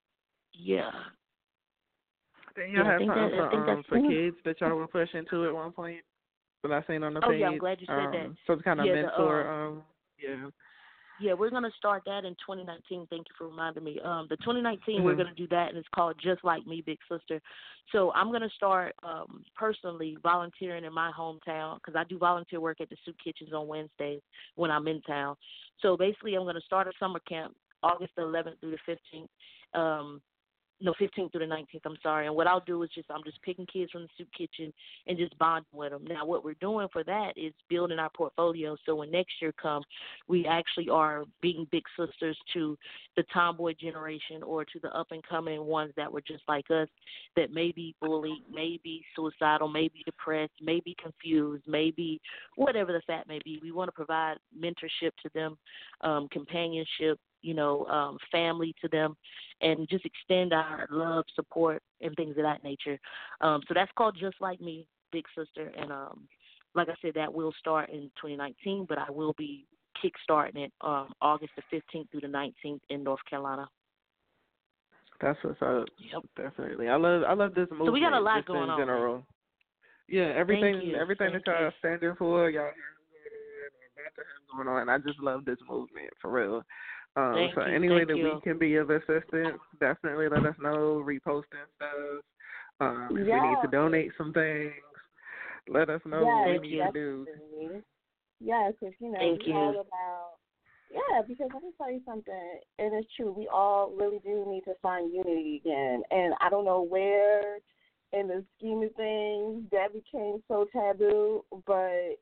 Then y'all have something for kids that y'all were pushing to at one point that I seen on the page. Oh, yeah, I'm glad you said that. Some kind of mentor. Yeah, we're going to start that in 2019. Thank you for reminding me. The 2019, we're going to do that, and it's called Just Like Me, Big Sister. So I'm going to start personally volunteering in my hometown because I do volunteer work at the soup kitchens on Wednesdays when I'm in town. So basically I'm going to start a summer camp August the 11th through the 15th. 15th through the 19th, I'm sorry. And what I'll do is I'm just picking kids from the soup kitchen and just bonding with them. Now, what we're doing for that is building our portfolio. So when next year comes, we actually are being big sisters to the tomboy generation or to the up-and-coming ones that were just like us that may be bullied, may be suicidal, may be depressed, may be confused, maybe whatever the fact may be. We want to provide mentorship to them, companionship, family to them, and just extend our love, support, and things of that nature. So that's called Just Like Me, Big Sister. And like I said, that will start in 2019, but I will be kickstarting it August the 15th through the 19th in North Carolina. That's what's up. Yep. Definitely. I love this movement. So we got a lot just going in on. General. Yeah, everything that y'all are standing for, y'all going on. I just love this movement, for real. So any way that we can be of assistance, definitely let us know. Reposting stuff. If we need to donate some things, let us know what we need to do. Yes, if it's all about, because let me tell you something, and it's true, we all really do need to find unity again. And I don't know where in the scheme of things that became so taboo, but,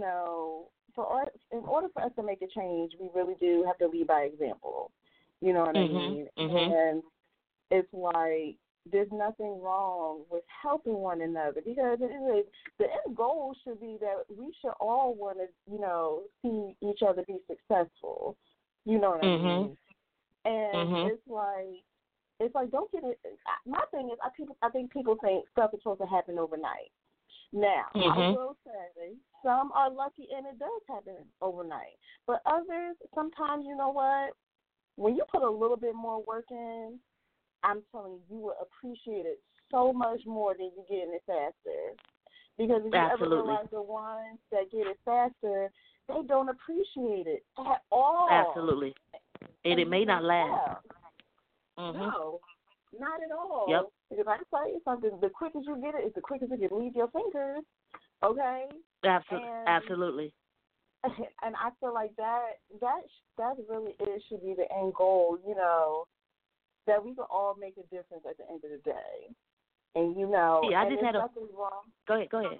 in order for us to make a change, we really do have to lead by example. You know what I mean? And it's like there's nothing wrong with helping one another because the end goal should be that we should all want to, see each other be successful. You know what I mean? And it's like don't get it. My thing is, I think people think stuff is supposed to happen overnight. Now, I will say some are lucky and it does happen overnight, but others, sometimes, you know what? When you put a little bit more work in, I'm telling you, you will appreciate it so much more than you getting it faster. Because if you ever realize the ones that get it faster, they don't appreciate it at all. Absolutely. And it may not last. No, not at all. Yep. Because I can tell you something, the quicker you get it is the quicker it can leave your fingers. Okay? Absolutely. And I feel like that really should be the end goal, you know, that we can all make a difference at the end of the day. And, you know, I just had nothing wrong. Go ahead.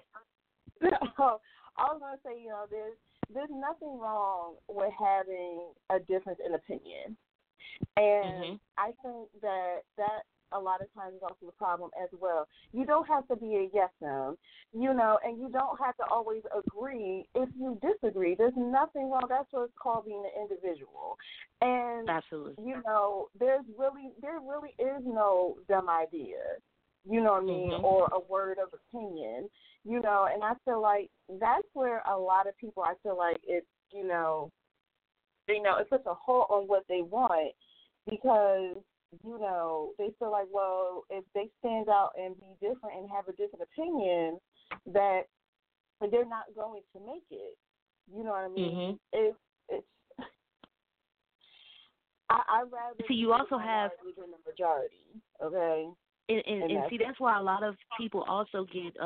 I was going to say, you know, there's nothing wrong with having a difference in opinion. And I think that a lot of times is also the problem as well. You don't have to be a yes man, you know, and you don't have to always agree if you disagree. There's nothing wrong. That's what it's called being an individual. And, you know, there really is no dumb idea, you know what I mean, or a word of opinion, you know, and I feel like that's where a lot of people, I feel like it's, you know, it puts a hold on what they want because, you know, they feel like, well, if they stand out and be different and have a different opinion, that they're not going to make it. You know what I mean? It's I rather see. You also have than the majority. Okay. And see, that's why a lot of people also get,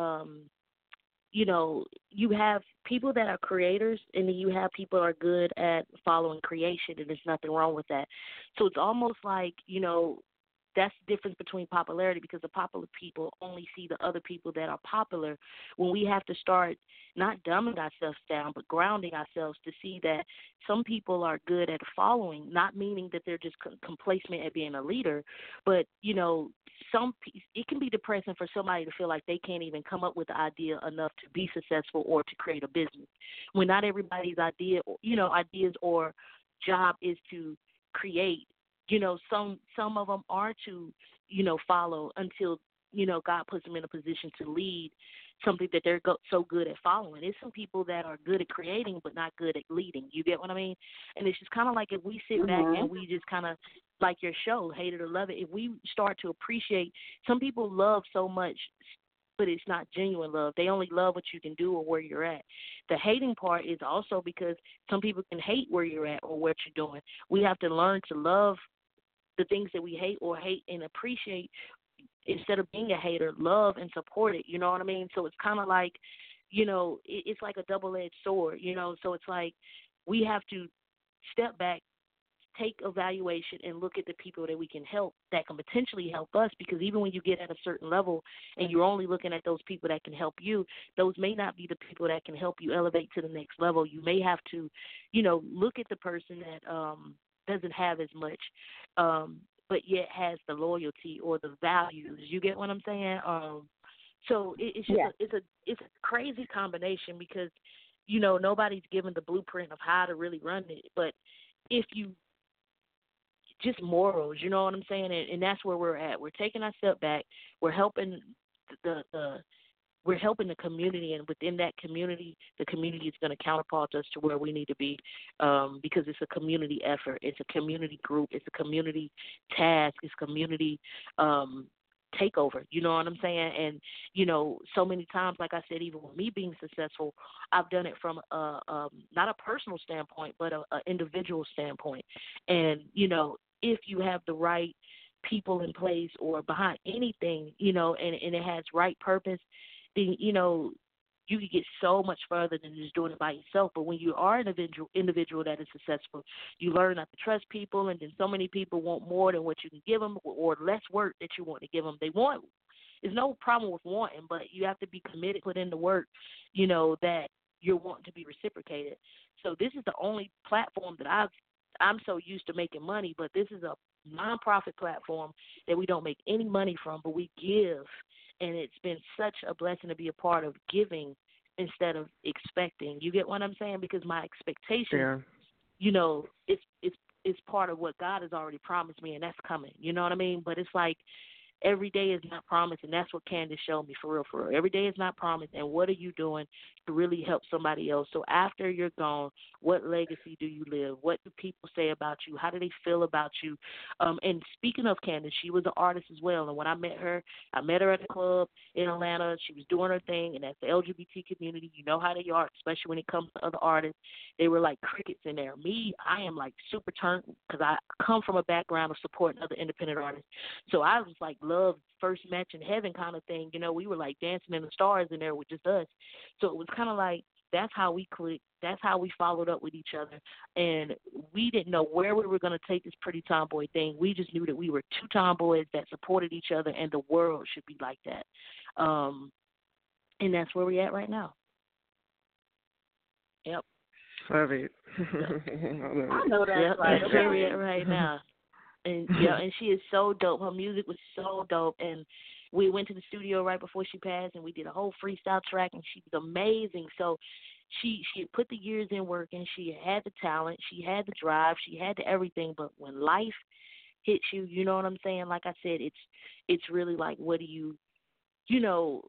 you know, you have people that are creators, and then you have people that are good at following creation, and there's nothing wrong with that. So it's almost like, you know, that's the difference between popularity, because the popular people only see the other people that are popular, when we have to start not dumbing ourselves down, but grounding ourselves to see that some people are good at following, not meaning that they're just complacent at being a leader, but, you know, it can be depressing for somebody to feel like they can't even come up with the idea enough to be successful or to create a business, when not everybody's ideas or job is to create. You know, some of them are to, you know, follow until, you know, God puts them in a position to lead something that they're so good at following. There's some people that are good at creating but not good at leading. You get what I mean? And it's just kind of like if we sit back and we just kind of, like your show, Hate It or Love It, if we start to appreciate, some people love so much, but it's not genuine love. They only love what you can do or where you're at. The hating part is also because some people can hate where you're at or what you're doing. We have to learn to love the things that we hate and appreciate, instead of being a hater, love and support it. You know what I mean? So it's kind of like, you know, it's like a double-edged sword, you know. So it's like we have to step back, take evaluation, and look at the people that we can help, that can potentially help us, because even when you get at a certain level and you're only looking at those people that can help you, those may not be the people that can help you elevate to the next level. You may have to, you know, look at the person that doesn't have as much, but yet has the loyalty or the values. You get what I'm saying? So it's just it's a crazy combination, because, you know, nobody's given the blueprint of how to really run it. But if you just morals, you know what I'm saying? And that's where we're at. We're taking our step back. We're helping we're helping the community, and within that community, the community is going to counterpart us to where we need to be, because it's a community effort. It's a community group. It's a community task. It's community takeover. You know what I'm saying? And, you know, so many times, like I said, even with me being successful, I've done it from not a personal standpoint, but a individual standpoint. And, you know, if you have the right people in place or behind anything, you know, and it has right purpose, then, you know, you can get so much further than just doing it by yourself. But when you are an individual that is successful, you learn not to trust people, and then so many people want more than what you can give them, or less work that you want to give them. There's no problem with wanting, but you have to be committed, put in the work, you know, that you're wanting to be reciprocated. So this is the only platform that I'm so used to making money, but this is a nonprofit platform that we don't make any money from, but we give. And it's been such a blessing to be a part of giving instead of expecting. You get what I'm saying? Because my expectation, you know, it's it's part of what God has already promised me, and that's coming. You know what I mean? But it's like, every day is not promised, and that's what Candace showed me, for real, for real. Every day is not promised, and what are you doing to really help somebody else? So after you're gone, what legacy do you live? What do people say about you? How do they feel about you? And speaking of Candace, she was an artist as well, and when I met her at a club in Atlanta. She was doing her thing, and that's the LGBT community. You know how they are, especially when it comes to other artists. They were like crickets in there. Me, I am like super turned because I come from a background of supporting other independent artists. So I was like, love, first match in heaven kind of thing. You know, we were like dancing in the stars in there with just us. So it was kind of like, that's how we clicked. That's how we followed up with each other. And we didn't know where we were going to take this Pretty Tomboy thing. We just knew that we were two tomboys that supported each other, and the world should be like that. And that's where we're at right now. Yep. Love it. I know that. Yep, Right. that's where we're at right now. And yeah, and she is so dope. Her music was so dope, and we went to the studio right before she passed, and we did a whole freestyle track, and she was amazing. So she had put the years in work, and she had the talent, she had the drive, she had the everything. But when life hits you, you know what I'm saying? Like I said, it's really like, what do you know,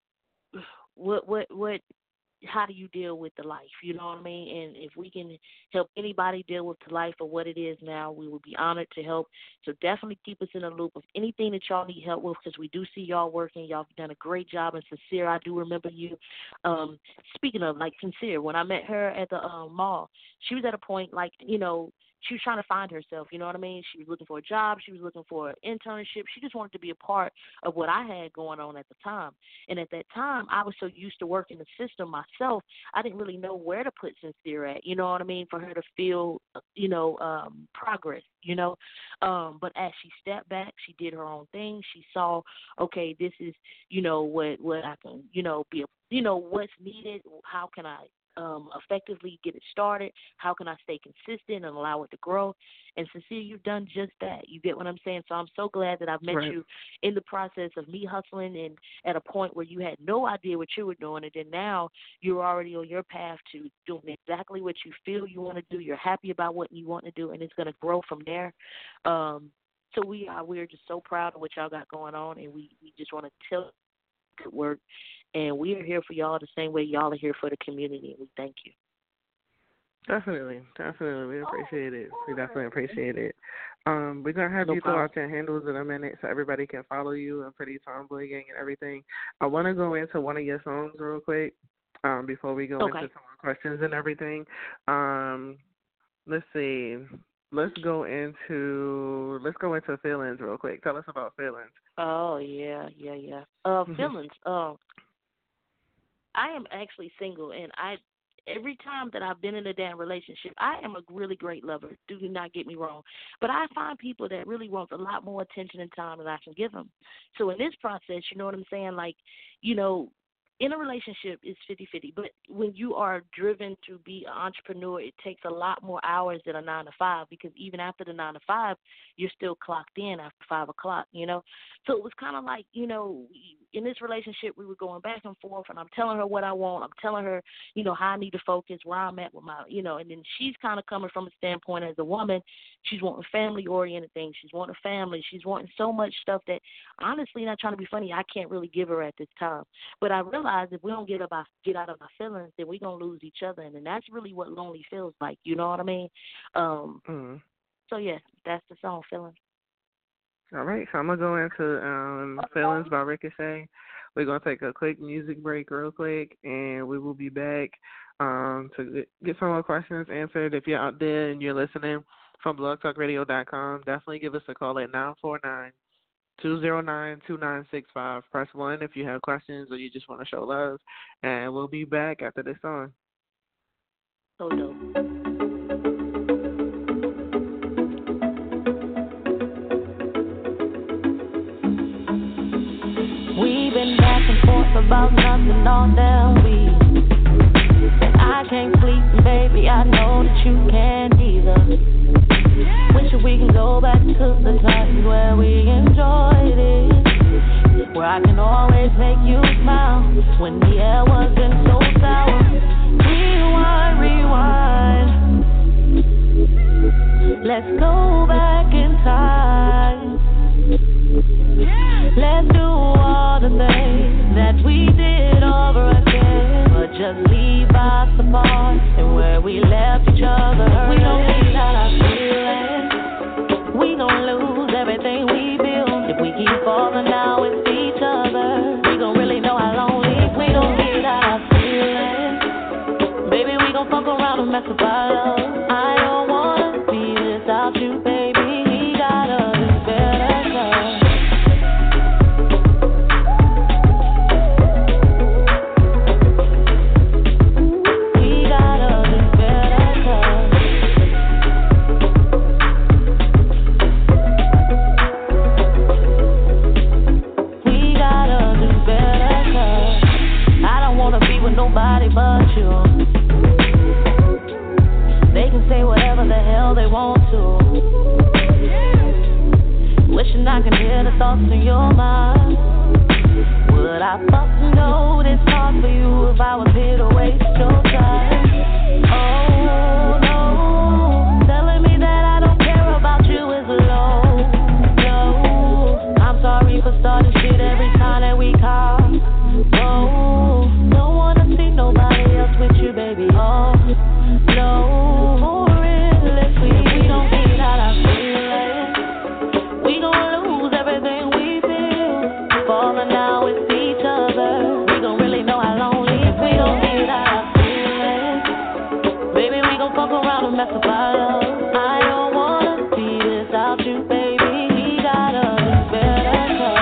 what how do you deal with the life? You know what I mean? And if we can help anybody deal with the life or what it is now, we will be honored to help. So definitely keep us in the loop of anything that y'all need help with, because we do see y'all working. Y'all have done a great job. And Sincere, I do remember you. Speaking of, like, Sincere, when I met her at the mall, she was at a point, like, you know, she was trying to find herself, you know what I mean? She was looking for a job. She was looking for an internship. She just wanted to be a part of what I had going on at the time. And at that time, I was so used to working the system myself, I didn't really know where to put Sincere at, you know what I mean, for her to feel, progress, you know. But as she stepped back, she did her own thing. She saw, okay, this is, you know, what I can, you know, be, you know, what's needed. How can I effectively get it started? How can I stay consistent and allow it to grow? And Sincere, you've done just that. You get what I'm saying? So I'm so glad that I've met you in the process of me hustling and at a point where you had no idea what you were doing, and then now you're already on your path to doing exactly what you feel you want to do. You're happy about what you want to do, and it's going to grow from there. So we're just so proud of what y'all got going on, and we just want to tell good work. And we are here for y'all the same way y'all are here for the community, and we thank you. Definitely. We appreciate it. We definitely appreciate it. We're going to have you throw out your handles in a minute so everybody can follow you and Pretty Tomboy Gang and everything. I want to go into one of your songs real quick before we go into some more questions and everything. Let's see. Let's go into Feelings real quick. Tell us about Feelings. Oh, yeah. Feelings. I am actually single, and every time that I've been in a damn relationship, I am a really great lover. Do not get me wrong. But I find people that really want a lot more attention and time than I can give them. So in this process, you know what I'm saying? Like, you know, in a relationship, it's 50-50. But when you are driven to be an entrepreneur, it takes a lot more hours than a 9 to 5, because even after the 9 to 5, you're still clocked in after 5 o'clock, you know? So it was kind of like, you know, in this relationship, we were going back and forth, and I'm telling her what I want. I'm telling her, you know, how I need to focus, where I'm at with my, you know, and then she's kind of coming from a standpoint as a woman. She's wanting family-oriented things. She's wanting a family. She's wanting so much stuff that, honestly, not trying to be funny, I can't really give her at this time. But I realize if we don't get out of our feelings, then we're going to lose each other. And that's really what lonely feels like. You know what I mean? So, yeah, that's the song, Feelings. All right, so I'm going to go into Feelings by Ricochet. We're going to take a quick music break real quick, and we will be back to get some more questions answered. If you're out there and you're listening from blogtalkradio.com, definitely give us a call at 949-209-2965. Press 1 if you have questions or you just want to show love, and we'll be back after this song. So dope. We've been back and forth about nothing all damn week. I can't sleep, and baby, I know that you can't either. Wish we can go back to the times where we enjoyed it, where I can always make you smile when the air wasn't so sour. Rewind. Let's go we left each other. We don't need all our feelings. We gon' lose everything we built if we keep falling out with each other. We gon' really know how lonely we don't need all our feelings. Baby, we gon' fuck around and mess up our love. I don't wanna be without you, baby. We gotta do better. Nobody but you. They can say whatever the hell they want to. Wishing I could hear the thoughts in your mind. Would I fucking know this hard for you if I was here to waste your time? Oh no, telling me that I don't care about you is low. No, I'm sorry for starting shit every time that we call. No, don't wanna see nobody else with you, baby. Oh, no, for real, if we don't get out our feelings, we gon' lose everything we feel. Falling out with each other, we gon' really know how lonely if we don't get out our feelings. Baby, we gon' fuck around and mess up our love. I don't wanna be without you, baby. We gotta do better.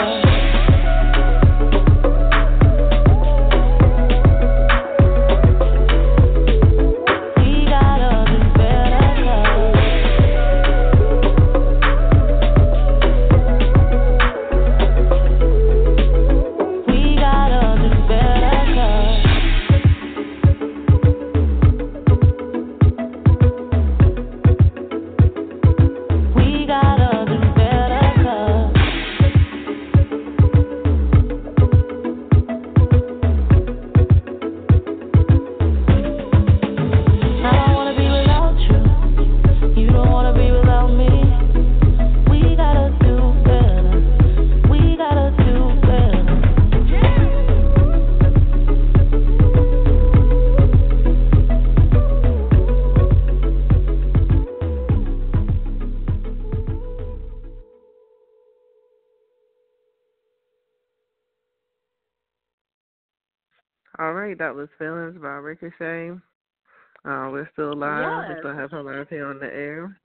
All right, that was Feelings by Ricochet. We're still live. Yes. We still have her live here on the air.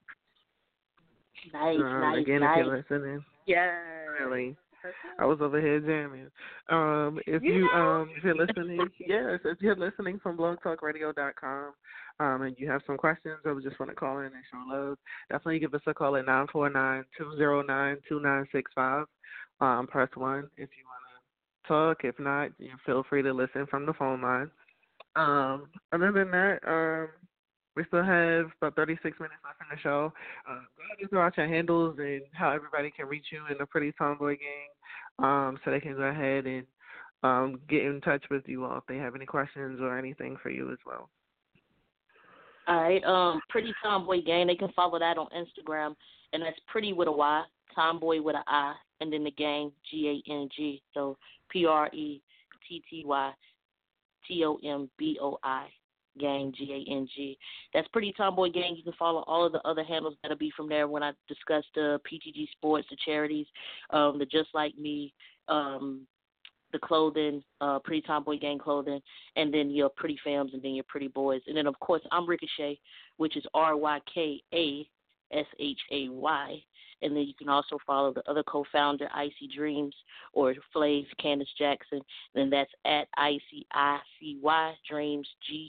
Nice, again, nice. if you're listening. Yes. Really. I was over here jamming. If you're listening, yes, if you're listening from blogtalkradio.com, and you have some questions or just want to call in and show love, definitely give us a call at 949-209-2965. Press 1 if you want to talk. If not, you feel free to listen from the phone line. Other than that, we still have about 36 minutes left in the show. Go ahead and throw out your handles and how everybody can reach you in the Pretty Tomboy Gang, so they can go ahead and get in touch with you all if they have any questions or anything for you as well. All right, Pretty Tomboy Gang, they can follow that on Instagram, and that's Pretty with a Y, Tomboy with an I, and then the gang, G-A-N-G, so PRETTY TOMBOI, gang, GANG. That's Pretty Tomboy Gang. You can follow all of the other handles that'll be from there when I discuss the PTG Sports, the charities, the Just Like Me, the clothing, Pretty Tomboy Gang clothing, and then your Pretty Fams, and then your Pretty Boys. And then, of course, I'm Ricochet, which is RYKASHAY. And then you can also follow the other co-founder, Icy Dreams, or Flav, Candace Jackson. And that's at ICICY Dreams,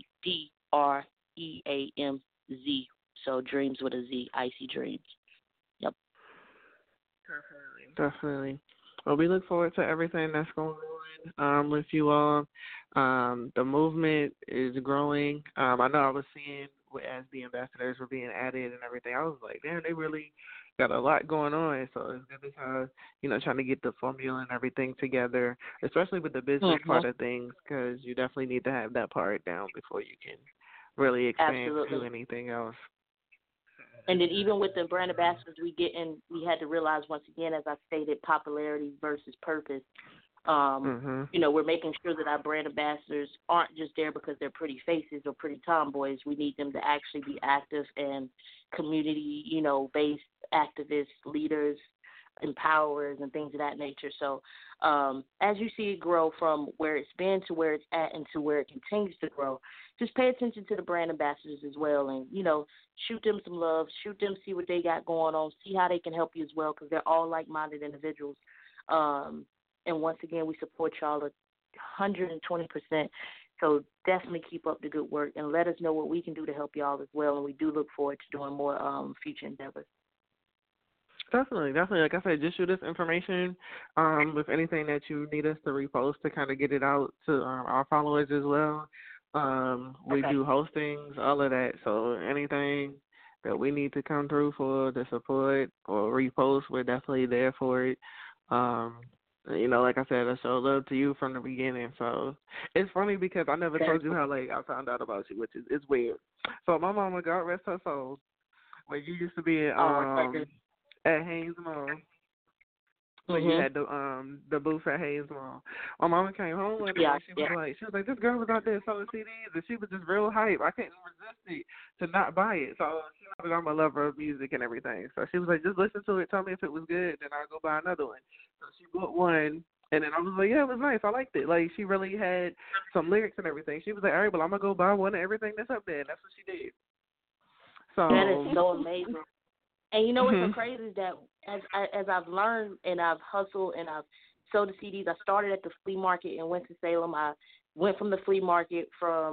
GDREAMZ. So Dreams with a Z, Icy Dreams. Yep. Definitely. Well, we look forward to everything that's going on with you all. The movement is growing. I know I was seeing as the ambassadors were being added and everything, I was like, damn, they really got a lot going on. So it's good to trying to get the formula and everything together, especially with the business part of things, because you definitely need to have that part down before you can really expand to anything else. And then even with the brand ambassadors we had to realize once again, as I stated, popularity versus purpose. We're making sure that our brand ambassadors aren't just there because they're pretty faces or pretty tomboys. We need them to actually be active and community, based activists, leaders, empowerers, and things of that nature. So as you see it grow from where it's been to where it's at and to where it continues to grow, just pay attention to the brand ambassadors as well, and, shoot them some love, shoot them, see what they got going on, see how they can help you as well, because they're all like-minded individuals. And once again, we support y'all 120%. So definitely keep up the good work and let us know what we can do to help y'all as well. And we do look forward to doing more future endeavors. Definitely. Like I said, just shoot us information with anything that you need us to repost to kind of get it out to our followers as well. We do hostings, all of that. So anything that we need to come through for the support or repost, we're definitely there for it. Like I said, I show love to you from the beginning. So it's funny because I never told you how I found out about you, which is it's weird. So my mama, God rest her soul, where you used to be at Haynes Mall. When you had the booth at Haynes Mall. My mama came home one day and she was like, this girl was out there selling CDs and she was just real hype. I couldn't resist it to not buy it. So she knows that I'm a lover of music and everything. So she was like, just listen to it, tell me if it was good, then I'll go buy another one. So she bought one and then I was like, yeah, it was nice. I liked it. Like she really had some lyrics and everything. She was like, all right, well, I'm gonna go buy one of everything that's up there, and that's what she did. So that is so amazing. And what's so crazy is that as I've learned and I've hustled and I've sold the CDs, I started at the flea market in Winston-Salem. I went from the flea market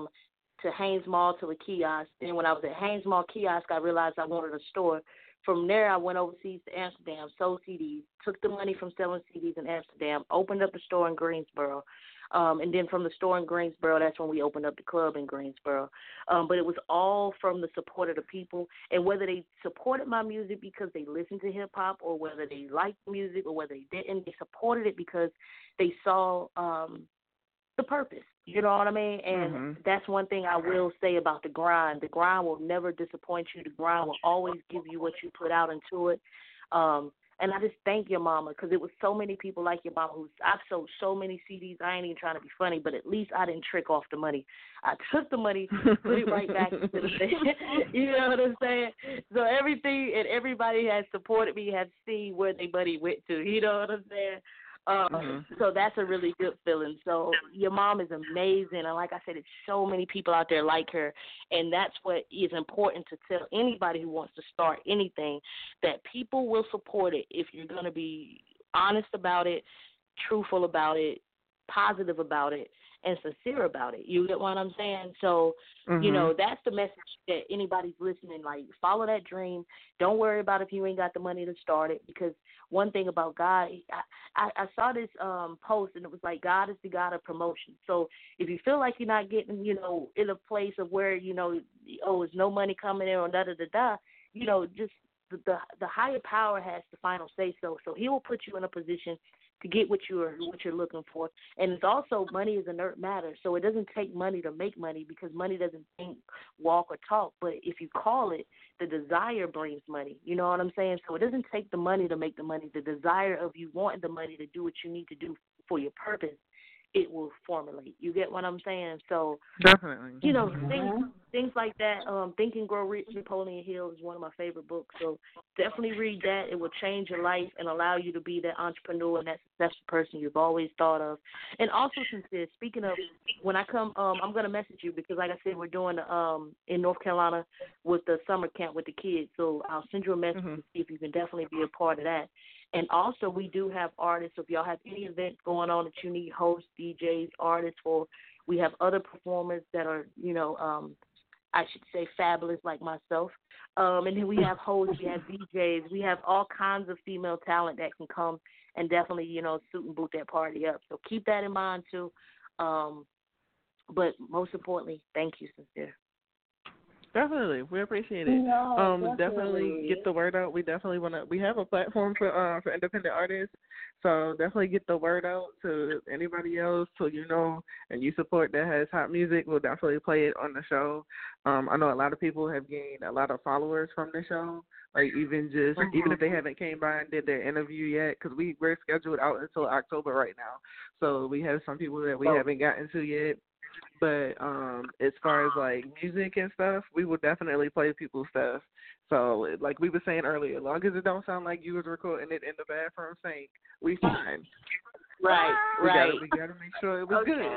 to Haynes Mall to the kiosk. And when I was at Haynes Mall kiosk, I realized I wanted a store. From there, I went overseas to Amsterdam, sold CDs, took the money from selling CDs in Amsterdam, opened up a store in Greensboro. And then from the store in Greensboro, that's when we opened up the club in Greensboro. But it was all from the support of the people. And whether they supported my music because they listened to hip-hop or whether they liked music or whether they didn't, they supported it because they saw the purpose. You know what I mean? And that's one thing I will say about the grind. The grind will never disappoint you. The grind will always give you what you put out into it. And I just thank your mama because it was so many people like your mama I've sold so many CDs. I ain't even trying to be funny, but at least I didn't trick off the money. I took the money, put it right back into the thing. You know what I'm saying? So everything and everybody has supported me, has seen where their money went to. You know what I'm saying? So that's a really good feeling. So your mom is amazing. And like I said, it's so many people out there like her. And that's what is important to tell anybody who wants to start anything, that people will support it if you're going to be honest about it, truthful about it, positive about it, and sincere about it. You get what I'm saying? So, that's the message that anybody's listening, like, follow that dream. Don't worry about if you ain't got the money to start it, because one thing about God, I saw this post, and it was like, God is the God of promotion. So if you feel like you're not getting, in a place of where, there's no money coming in or da-da-da-da, just the higher power has the final say so. So he will put you in a position to get what you're looking for. And it's also, money is inert matter, so it doesn't take money to make money, because money doesn't think, walk, or talk. But if you call it, the desire brings money. You know what I'm saying? So it doesn't take the money to make the money. The desire of you wanting the money to do what you need to do for your purpose, it will formulate. You get what I'm saying? So definitely, things like that. Think and Grow Rich, Napoleon Hill is one of my favorite books. So definitely read that. It will change your life and allow you to be that entrepreneur and that successful person you've always thought of. And also, Sincere, speaking of, when I come, I'm going to message you, because like I said, we're doing in North Carolina with the summer camp with the kids. So I'll send you a message to see if you can definitely be a part of that. And also, we do have artists. So if y'all have any events going on that you need hosts, DJs, artists for, we have other performers that are, I should say fabulous like myself. And then we have hosts, we have DJs, we have all kinds of female talent that can come and definitely, suit and boot that party up. So keep that in mind too. But most importantly, thank you, Sincere. Definitely, we appreciate it. No, definitely get the word out. We definitely want to. We have a platform for independent artists, so definitely get the word out to anybody else who you know and you support that has hot music. We'll definitely play it on the show. I know a lot of people have gained a lot of followers from the show. Like even if they haven't came by and did their interview yet, because we're scheduled out until October right now. So we have some people that we haven't gotten to yet. But as far as like music and stuff, we will definitely play people's stuff. So like we were saying earlier, as long as it don't sound like you was recording it in the bathroom sink, we fine. Right. We gotta make sure it was good.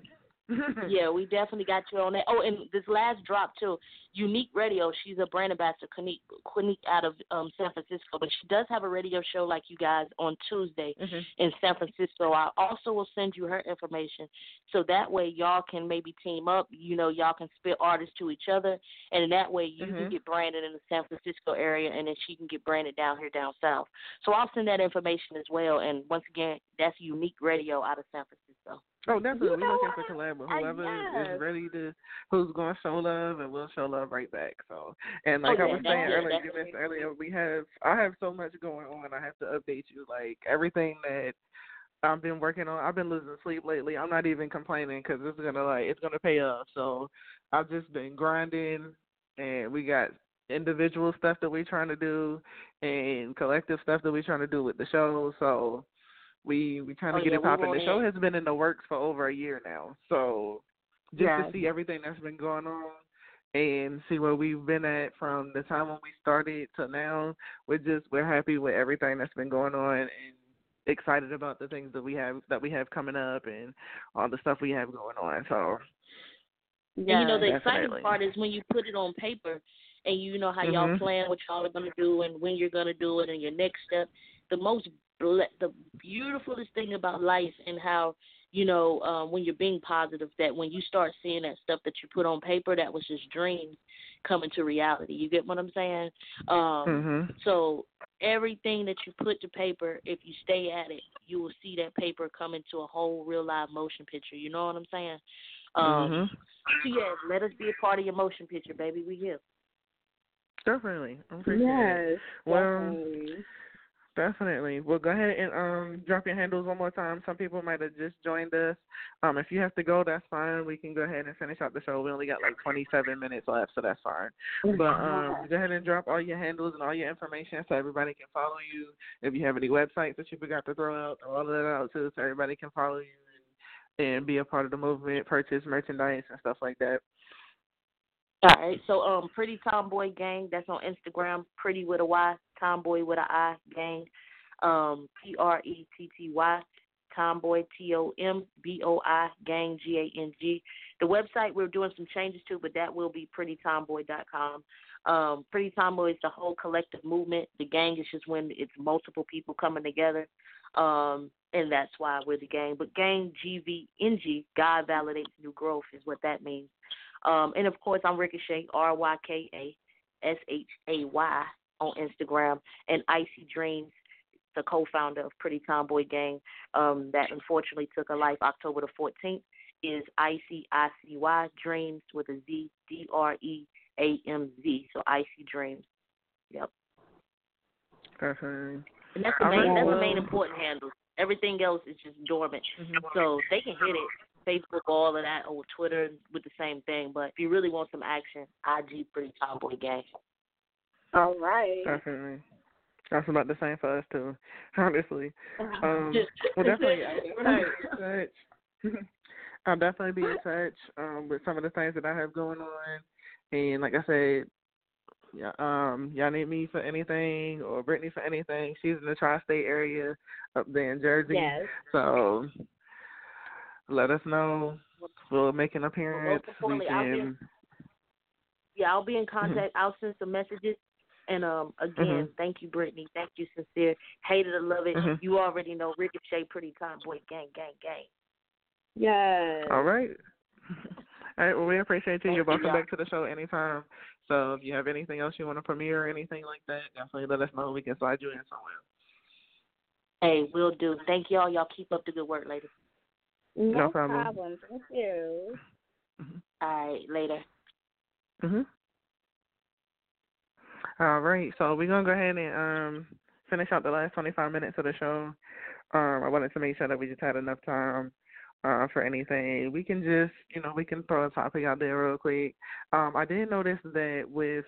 Yeah, we definitely got you on that. Oh, and this last drop too, Unique Radio. She's a brand ambassador, Quinique out of San Francisco, but she does have a radio show like you guys on Tuesday in San Francisco. I also will send you her information, so that way y'all can maybe team up. You know, y'all can spit artists to each other, and in that way you can get branded in the San Francisco area, and then she can get branded down here down south. So I'll send that information as well. And once again, that's Unique Radio out of San Francisco. Oh, definitely. We're looking for collab with whoever is ready who's going to show love, and we'll show love right back. So, and like I was saying earlier, I have so much going on. I have to update you. Like everything that I've been working on, I've been losing sleep lately. I'm not even complaining because it's gonna pay off. So I've just been grinding, and we got individual stuff that we're trying to do, and collective stuff that we're trying to do with the show. So. We trying to get it popping. The show has been in the works for over a year now. So just to see everything that's been going on and see where we've been at from the time when we started to now, we're happy with everything that's been going on and excited about the things that we have coming up and all the stuff we have going on. So and you know the exciting part is when you put it on paper and you know how y'all plan what y'all are gonna do and when you're gonna do it and your next step. The beautifulest thing about life and how, you know, when you're being positive, that when you start seeing that stuff that you put on paper, that was just dreams coming to reality. You get what I'm saying? So everything that you put to paper, if you stay at it, you will see that paper come into a whole real live motion picture. You know what I'm saying? So yeah, let us be a part of your motion picture, baby. We here. Definitely. I appreciate it. Well, definitely. Well, go ahead and drop your handles one more time. Some people might have just joined us. If you have to go, that's fine. We can go ahead and finish out the show. We only got like 27 minutes left, so that's fine. But go ahead and drop all your handles and all your information so everybody can follow you. If you have any websites that you forgot to throw out, throw all of that out too so everybody can follow you and be a part of the movement, purchase merchandise and stuff like that. All right, so Pretty Tomboy Gang, that's on Instagram, Pretty with a Y, Tomboy with a I, Gang, Pretty, Tomboy, TOMBOI, Gang, GANG. The website we're doing some changes to, but that will be prettytomboy.com. Pretty Tomboy is the whole collective movement. The gang is just when it's multiple people coming together, and that's why we're the gang. But Gang, GVNG, God Validates New Growth is what that means. And, of course, I'm Ricochet, RYKASHAY on Instagram, and Icy Dreams, the co-founder of Pretty Tomboy Gang, that unfortunately took a life October the 14th, is Icy, ICY, Dreams with a Z, DREAMZ, so Icy Dreams. Yep. Definitely. And that's the main important handle. Everything else is just dormant. So they can hit it. Facebook, all of that, or Twitter with the same thing. But if you really want some action, IG Pretty Tomboy Gang. All right. Definitely. That's about the same for us, too, honestly. Well, definitely, I'll definitely be in touch with some of the things that I have going on. And like I said, y'all need me for anything or Brittany for anything. She's in the tri-state area up there in Jersey. Yes. So let us know. We'll make an appearance. I'll be in contact. I'll send some messages. And, again, thank you, Brittany. Thank you, Sincere. Hate it or love it. You already know Ricochet, Pretty Tomboy Gang, gang, gang. Yes. All right. All right, well, we appreciate you. You're welcome back to the show anytime. So if you have anything else you want to premiere or anything like that, definitely let us know. We can slide you in somewhere. Hey, will do. Thank y'all. Y'all keep up the good work, ladies. No problem. Thank you. All right, later. All right, so we're gonna go ahead and finish out the last 25 minutes of the show. I wanted to make sure that we just had enough time for anything. We can just, we can throw a topic out there real quick. I did notice that with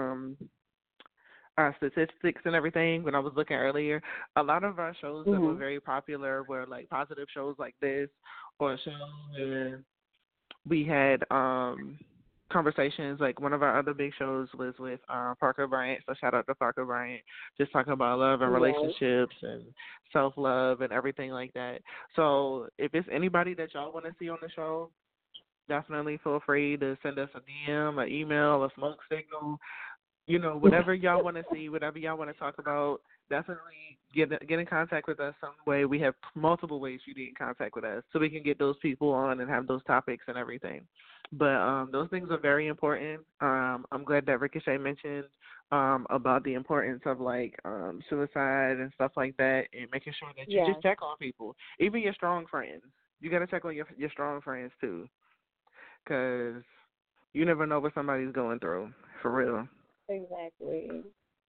our statistics and everything, when I was looking earlier, a lot of our shows that were very popular were like positive shows like this, or shows where we had conversations. Like one of our other big shows was with Parker Bryant, so shout out to Parker Bryant, just talking about love and relationships and self-love and everything like that. So if it's anybody that y'all want to see on the show, definitely feel free to send us a DM, an email, a smoke signal, whatever y'all want to see, whatever y'all want to talk about. Definitely get in contact with us some way. We have multiple ways you get in contact with us, so we can get those people on and have those topics and everything. But those things are very important. I'm glad that Ricochet mentioned about the importance of like suicide and stuff like that, and making sure that you just check on people, even your strong friends. You got to check on your strong friends too, because you never know what somebody's going through, for real. Exactly.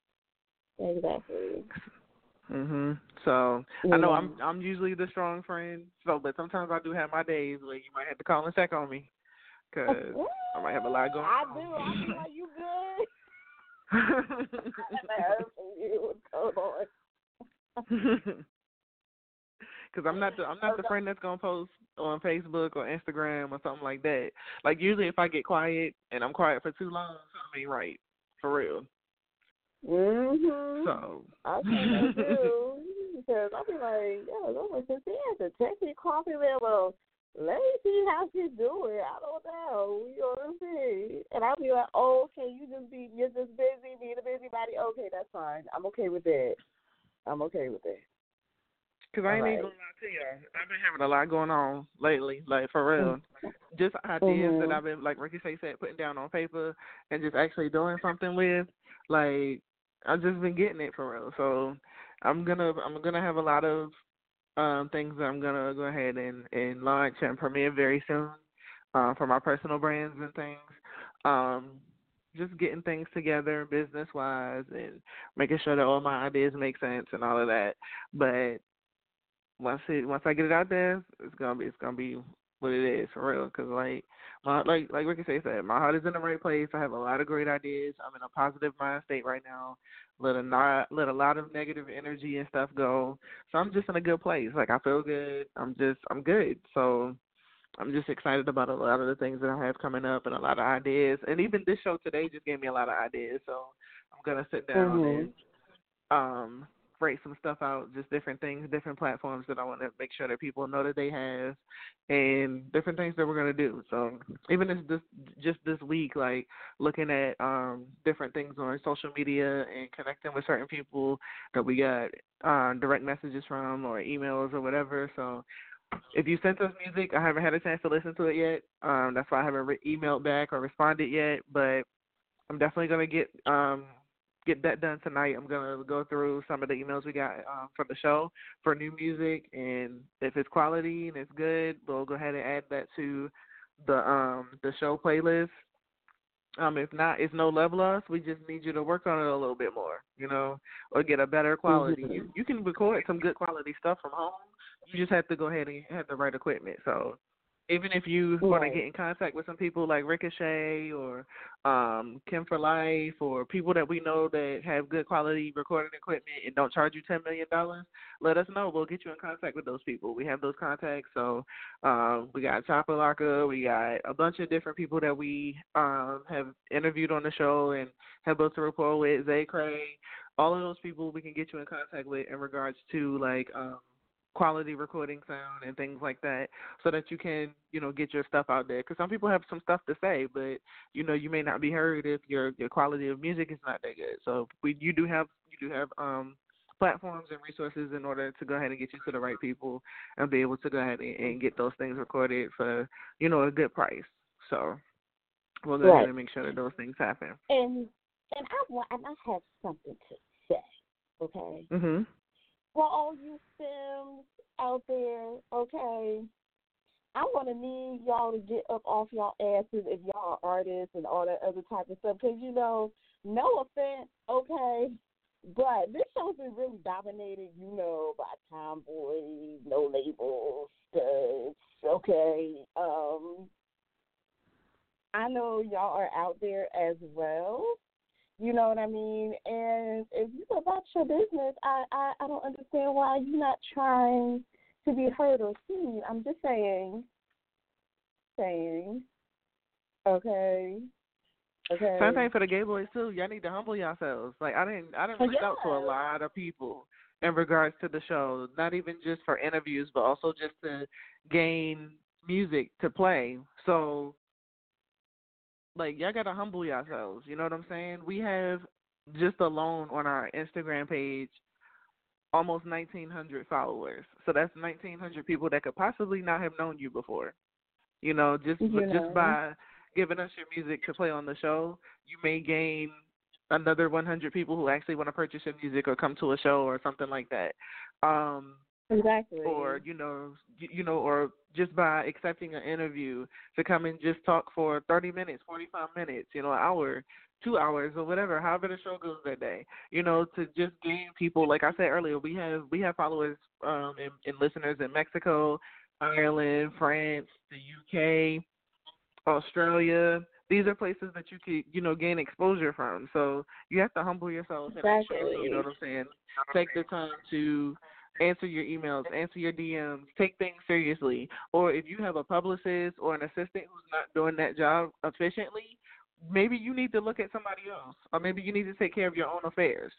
So I know I'm usually the strong friend. So, but sometimes I do have my days where you might have to call and check on me, because I might have a lot going on. I do. I feel like you good. I heard from you. What's going on? Because I'm not the friend that's gonna post on Facebook or Instagram or something like that. Like usually, if I get quiet and I'm quiet for too long, something ain't right, for real. So I think I do, because I'll be like, since she has to check your coffee level, let me see how she's doing. I don't know. You know what I'm saying? And I'll be like, oh, okay, you're just busy, being a busybody. Okay, that's fine. I'm okay with that. Because I ain't even gonna lie to you, I've been having a lot going on lately, like for real. Just ideas that I've been, like Ricky said, putting down on paper and just actually doing something with. Like I've just been getting it for real. So I'm gonna have a lot of things that I'm gonna go ahead and launch and premiere very soon for my personal brands and things. Just getting things together business wise and making sure that all my ideas make sense and all of that. But once I get it out there, it's gonna be what it is for real. Because like Ricky said, my heart is in the right place. I have a lot of great ideas. I'm in a positive mind state right now. Let a lot of negative energy and stuff go. So I'm just in a good place. Like I feel good. I'm good. So I'm just excited about a lot of the things that I have coming up and a lot of ideas. And even this show today just gave me a lot of ideas. So I'm gonna sit down and write some stuff out, just different things, different platforms that I want to make sure that people know that they have, and different things that we're going to do. So even this week, like looking at different things on social media and connecting with certain people that we got direct messages from or emails or whatever. So if you sent us music, I haven't had a chance to listen to it yet. That's why I haven't emailed back or responded yet, but I'm definitely going to get that done tonight. I'm going to go through some of the emails we got from the show for new music, and if it's quality and it's good, we'll go ahead and add that to the show playlist. If not, it's no love lost. We just need you to work on it a little bit more, or get a better quality. You can record some good quality stuff from home. You just have to go ahead and have the right equipment. So even if you want to get in contact with some people like Ricochet or Kim for Life or people that we know that have good quality recording equipment and don't charge you $10 million, let us know. We'll get you in contact with those people. We have those contacts. So we got Chopper Locker. We got a bunch of different people that we have interviewed on the show and have built a rapport with, Zay Cray. All of those people we can get you in contact with in regards to like quality recording sound and things like that, so that you can, get your stuff out there. Because some people have some stuff to say, but you may not be heard if your quality of music is not that good. So you do have platforms and resources in order to go ahead and get you to the right people and be able to go ahead and get those things recorded for a good price. So we'll go ahead and make sure that those things happen. And I have something to say. Okay. For all you Sims out there, okay, I'm gonna need y'all to get up off y'all asses if y'all are artists and all that other type of stuff. Because no offense, okay, but this show's been really dominated, by tomboys, no labels, studs. Okay, I know y'all are out there as well. You know what I mean? And if you're about your business, I don't understand why you're not trying to be heard or seen. I'm just saying. Okay. Same thing for the gay boys too. Y'all need to humble yourselves. Like I didn't reach out to a lot of people in regards to the show. Not even just for interviews, but also just to gain music to play. So like y'all gotta humble yourselves. You know what I'm saying? We have just alone on our Instagram page almost 1,900 followers. So that's 1,900 people that could possibly not have known you before. Just by giving us your music to play on the show, you may gain another 100 people who actually want to purchase your music or come to a show or something like that. Exactly. Or or just by accepting an interview to come and just talk for 30 minutes, 45 minutes, an hour, 2 hours, or whatever, however the show goes that day. To just gain people. Like I said earlier, we have followers and listeners in Mexico, Ireland, France, the UK, Australia. These are places that you could, gain exposure from. So you have to humble yourself. Exactly. And you know what I'm saying? Take the time to answer your emails, answer your DMs, take things seriously. Or if you have a publicist or an assistant who's not doing that job efficiently, maybe you need to look at somebody else. Or maybe you need to take care of your own affairs.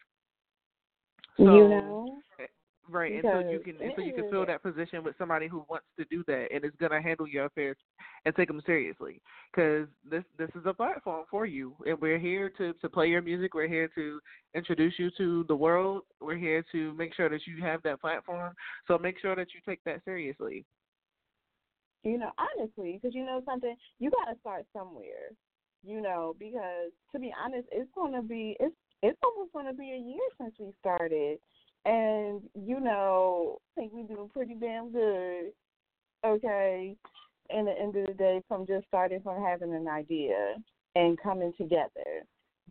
So, right, until you can fill that position with somebody who wants to do that and is going to handle your affairs and take them seriously. Because this is a platform for you, and we're here to play your music. We're here to introduce you to the world. We're here to make sure that you have that platform. So make sure that you take that seriously. Honestly, because something, you got to start somewhere. Because to be honest, it's almost going to be a year since we started. And, I think we're doing pretty damn good, okay, in the end of the day, from just starting from having an idea and coming together,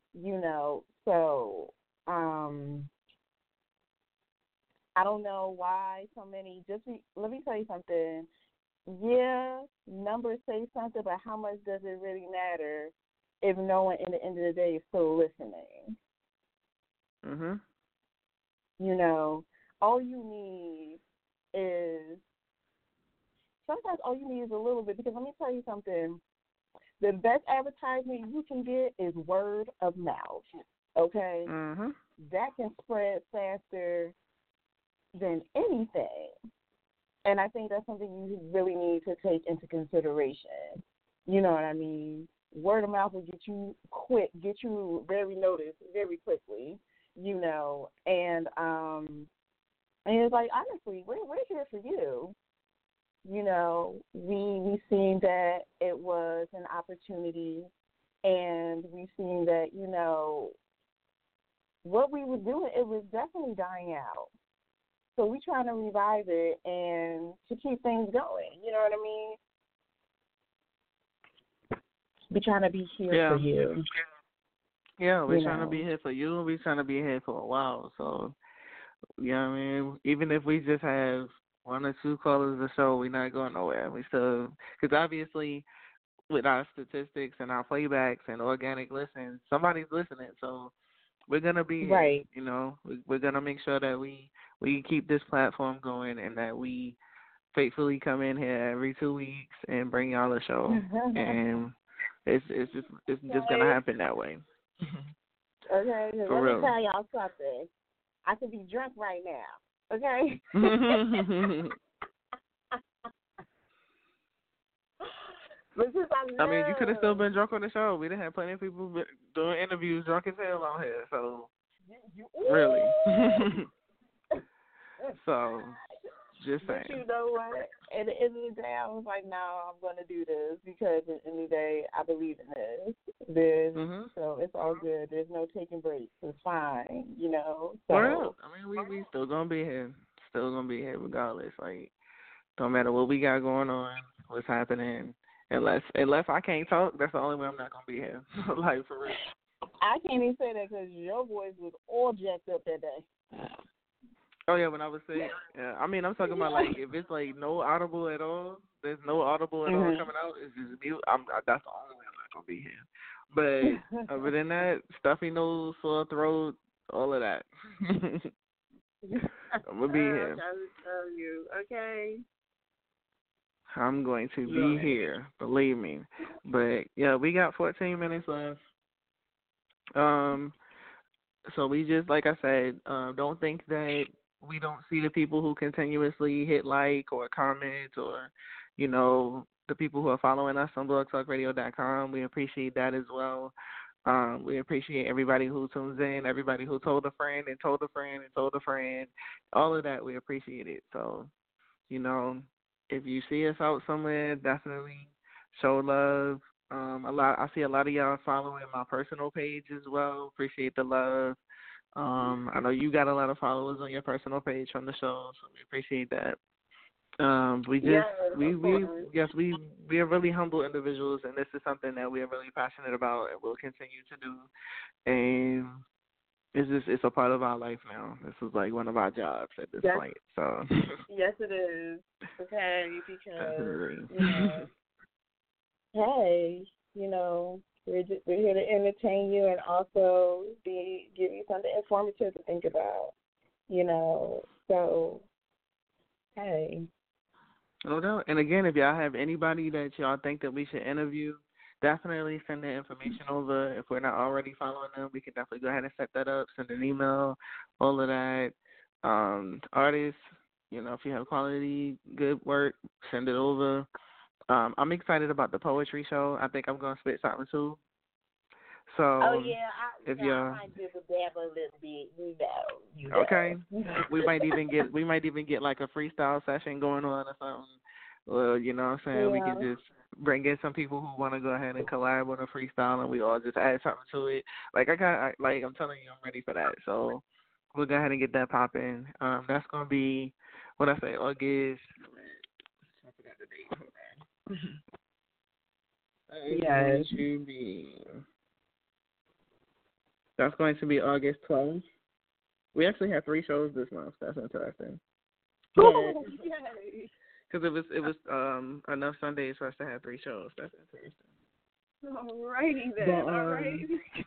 So, I don't know why so many, let me tell you something. Yeah, numbers say something, but how much does it really matter if no one in the end of the day is still listening? Mhm. All you need is sometimes all you need is a little bit, because let me tell you something. The best advertisement you can get is word of mouth, okay? Mhm. That can spread faster than anything. And I think that's something you really need to take into consideration. You know what I mean? Word of mouth will get you very noticed very quickly, and it's like, honestly, we're here for you. We seen that it was an opportunity, and we seen that, what we were doing, it was definitely dying out. So we trying to revive it and to keep things going. You know what I mean? We trying to be here for you. Yeah, we're trying to be here for you, and we're trying to be here for a while. So, even if we just have 1 or 2 callers a show, we're not going nowhere. We still, because obviously with our statistics and our playbacks and organic listens, somebody's listening. So we're going to be right. Here. We're going to make sure that we keep this platform going, and that we faithfully come in here every 2 weeks and bring y'all a show. And it's just going to happen that way. Okay, For let real. me tell y'all something. I could be drunk right now, okay? I mean, you could have still been drunk on the show. We done had plenty of people doing interviews drunk as hell on here, so really. So, just saying. But you know what? At the end of the day, I was like, no, I'm going to do this, because at the end of the day, I believe in this. So it's all good. There's no taking breaks. It's fine, So. Well, I mean, we still going to be here. Still going to be here regardless. Like, don't matter what we got going on. what's happening. Unless I can't talk, that's the only way I'm not gonna be here. Like for real. I can't even say that because your voice was all jacked up that day. Oh yeah, when I was sick. Yeah, I mean I'm talking about like if it's like no audible at all, there's no audible at all coming out. It's just mute. That's the only way I'm not gonna be here. But other than that, stuffy nose, sore throat, all of that. I'm gonna be here. I will tell you, okay. I'm going to be here, believe me. But yeah, we got 14 minutes left. So we just, like I said, don't think that we don't see the people who continuously hit like or comment or, the people who are following us on blogtalkradio.com. We appreciate that as well. We appreciate everybody who tunes in, everybody who told a friend and told a friend and told a friend. All of that, we appreciate it. So, if you see us out somewhere, definitely show love. I see a lot of y'all following my personal page as well. Appreciate the love. I know you got a lot of followers on your personal page from the show, so we appreciate that. We are really humble individuals, and this is something that we are really passionate about and will continue to do. And it's a part of our life now. This is like one of our jobs at this point. So yes, it is. Okay, because hey, we're here to entertain you and also give you something informative to think about. So hey. No doubt. And again, if y'all have anybody that y'all think that we should interview, definitely send the information over. If we're not already following them, we can definitely go ahead and set that up, send an email, all of that. Artists, if you have quality, good work, send it over. I'm excited about the poetry show. I think I'm going to spit something too. So, I might just dabble a little bit, Okay. we might even get like a freestyle session going on or something. Well, you know what I'm saying? Yeah. We can just bring in some people who want to go ahead and collab on a freestyle, and we all just add something to it. Like I'm telling you, I'm ready for that. So we'll go ahead and get that popping. That's gonna be August. I forgot the date. Yes. That's going to be August 12th. We actually have 3 shows this month. That's interesting. Oh, yay. Because it was enough Sundays for us to have 3 shows. That's interesting. Alrighty then. But, All right.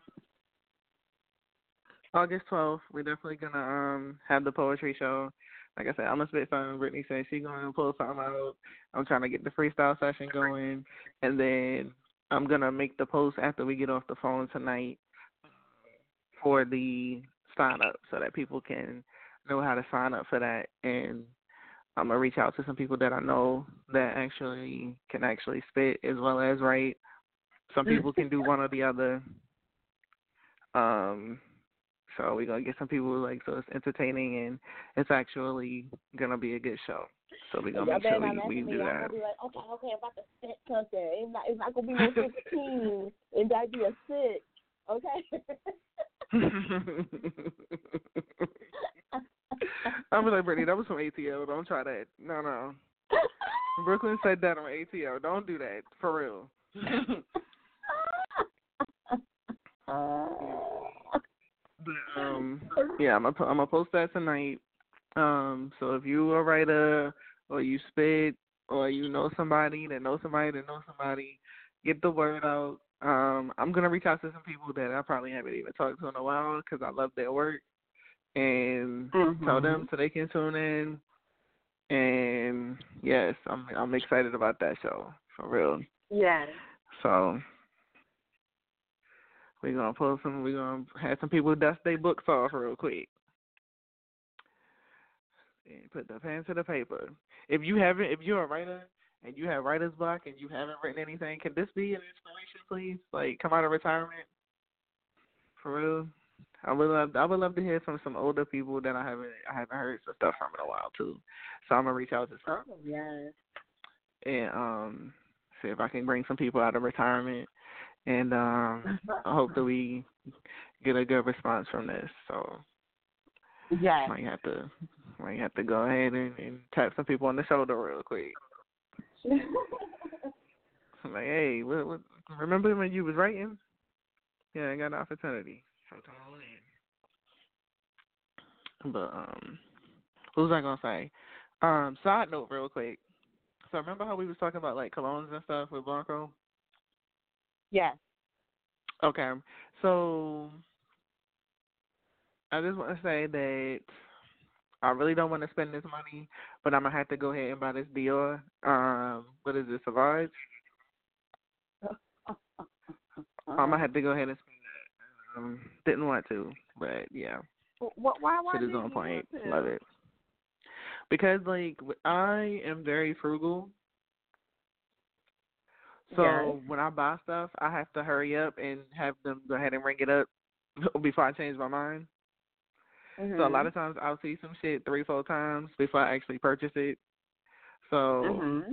August 12th, we're definitely gonna have the poetry show. Like I said, I'm gonna spit something. Brittany said she's gonna pull something out. I'm trying to get the freestyle session going, and then I'm gonna make the post after we get off the phone tonight for the sign up, so that people can know how to sign up for that. And I'm gonna reach out to some people that I know that actually can spit as well as write. Some people can do one or the other. So we're gonna get some people so it's entertaining and it's actually gonna be a good show. So we're gonna make sure we do that. I'm gonna be like, okay, I'm about to sit something. It's not gonna be no 16. It might be a 6. Okay. I'm like, Brittany, that was from ATL. Don't try that. No. Brooklyn said that on ATL. Don't do that. For real. But, yeah, I'm gonna post that tonight. So if you a writer or you spit or you know somebody that knows somebody that knows somebody, get the word out. I'm gonna reach out to some people that I probably haven't even talked to in a while because I love their work, and tell them so they can tune in. And yes, I'm excited about that show for real. Yes. So we're gonna have some people dust their books off real quick. And put the pen to the paper. If you're a writer and you have writer's block and you haven't written anything, can this be an inspiration, please? Like, come out of retirement? For real? I would love to hear from some older people that I haven't heard some stuff from in a while too. So I'm gonna reach out to some. Oh, yes. And see if I can bring some people out of retirement. And I hope that we get a good response from this. So yes. Might have to go ahead and tap some people on the shoulder real quick. I'm like, hey, what, remember when you was writing? Yeah, I got an opportunity. So call in. But what was I gonna say? Side note, real quick. So remember how we was talking about like colognes and stuff with Blanco? Yes. Okay, so I just want to say that I really don't want to spend this money, but I'm gonna have to go ahead and buy this Dior. What is it, Sauvage? I'm gonna have to go ahead and spend that. Didn't want to, but yeah. Why Shit is on point. Love it. Because like I am very frugal. So when I buy stuff, I have to hurry up and have them go ahead and ring it up before I change my mind. Mm-hmm. So a lot of times I'll see some shit 3-4 times before I actually purchase it. So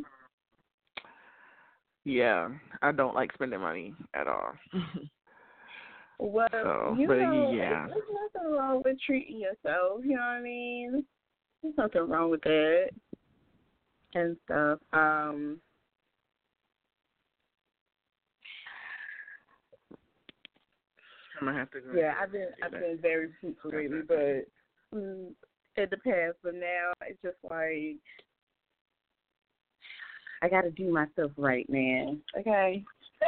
yeah, I don't like spending money at all. Well, so, you know, yeah. there's nothing wrong with treating yourself. You know what I mean? There's nothing wrong with that and stuff. I'm gonna have to go. Yeah, I've been very fruitful lately, but it depends. But now it's just like I got to do myself right, man. Okay.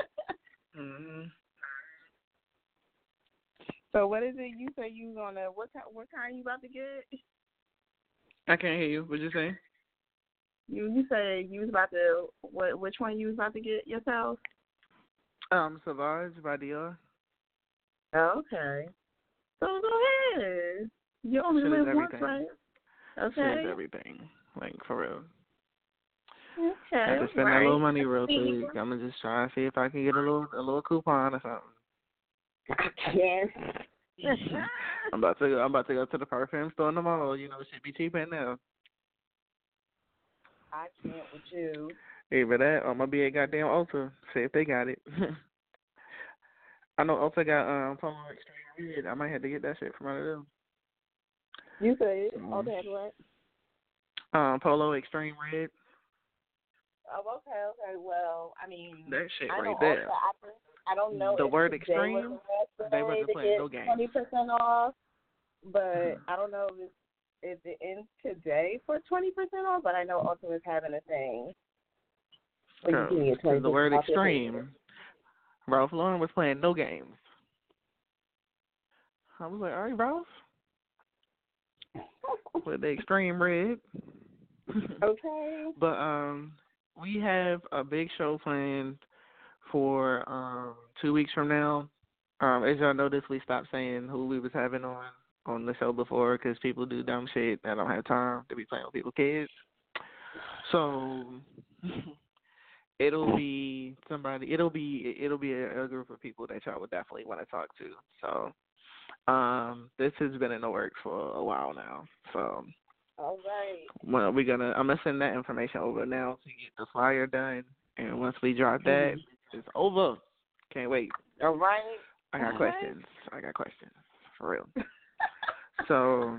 So what is it? You say you gonna what kind you about to get? I can't hear you. What'd you say? You say you was about to which one you was about to get yourself? Sauvage by Dior. Oh, okay. So go ahead. You only live once, right? Okay. Shit is everything. Like, for real. Okay. I have to spend that little money real quick. I'm gonna just try and see if I can get a little coupon or something. Yes. I'm about to go to the perfume store in the mall. You know, it should be cheaper now. I can't with you. Either that or I'm gonna be at goddamn Ulta. See if they got it. I know Ulta got Polo Extreme Red. I might have to get that shit from under them. You say Ulta had what? Polo Extreme Red. Oh, okay. Well, I mean, that shit I right there. I don't know the if word extreme. They wasn't playing no games. 20% off, but I don't know if it ends today for 20% off. But I know Ulta is having a thing. The word extreme. Ralph Lauren was playing no games. I was like, all right, Ralph. With the extreme red. Okay. But we have a big show planned for 2 weeks from now. As y'all noticed, we stopped saying who we was having on the show before because people do dumb shit and don't have time to be playing with people's kids. So it'll be somebody. It'll be a group of people that y'all would definitely want to talk to. So this has been in the works for a while now. So. All right. Well, I'm gonna send that information over now to get the flyer done, and once we drop that, it's over. Can't wait. All right. I got questions for real. So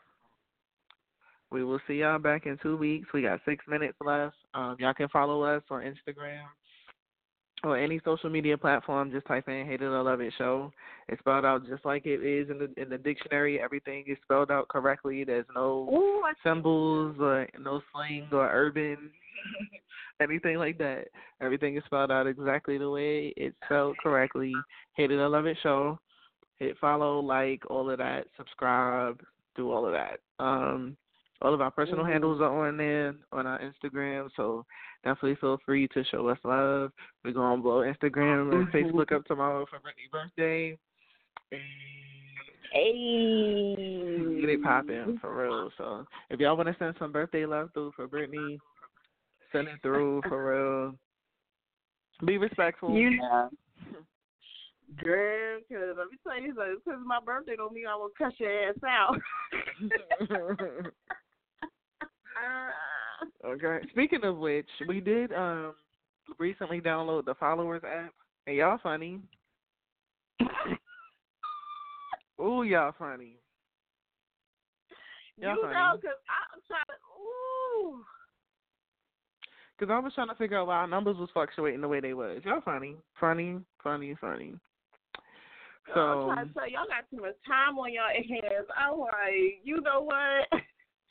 we will see y'all back in 2 weeks. We got 6 minutes left. Y'all can follow us on Instagram or any social media platform. Just type in "Hate It or Love It Show." It's spelled out just like it is in the dictionary. Everything is spelled out correctly. There's no symbols or no slang or urban, anything like that. Everything is spelled out exactly the way it's spelled correctly. Hate It or Love It Show. Hit follow, like, all of that. Subscribe. Do all of that. All of our personal handles are on there on our Instagram, so definitely feel free to show us love. We're going to blow Instagram and Facebook up tomorrow for Brittany's birthday. Hey. Get it popping, for real. So if y'all want to send some birthday love through for Brittany, send it through, for real. Be respectful. You know. Girl, because let me tell you something. Because my birthday don't mean I will cuss your ass out. Okay. Speaking of which, we did recently download the Followers app, and y'all funny. Ooh, y'all funny. Y'all funny. Know, because I'm trying to, ooh. Because I was trying to figure out why our numbers was fluctuating the way they was. Y'all funny. So I'm trying to tell y'all got too much time on y'all hands. I'm like, you know what?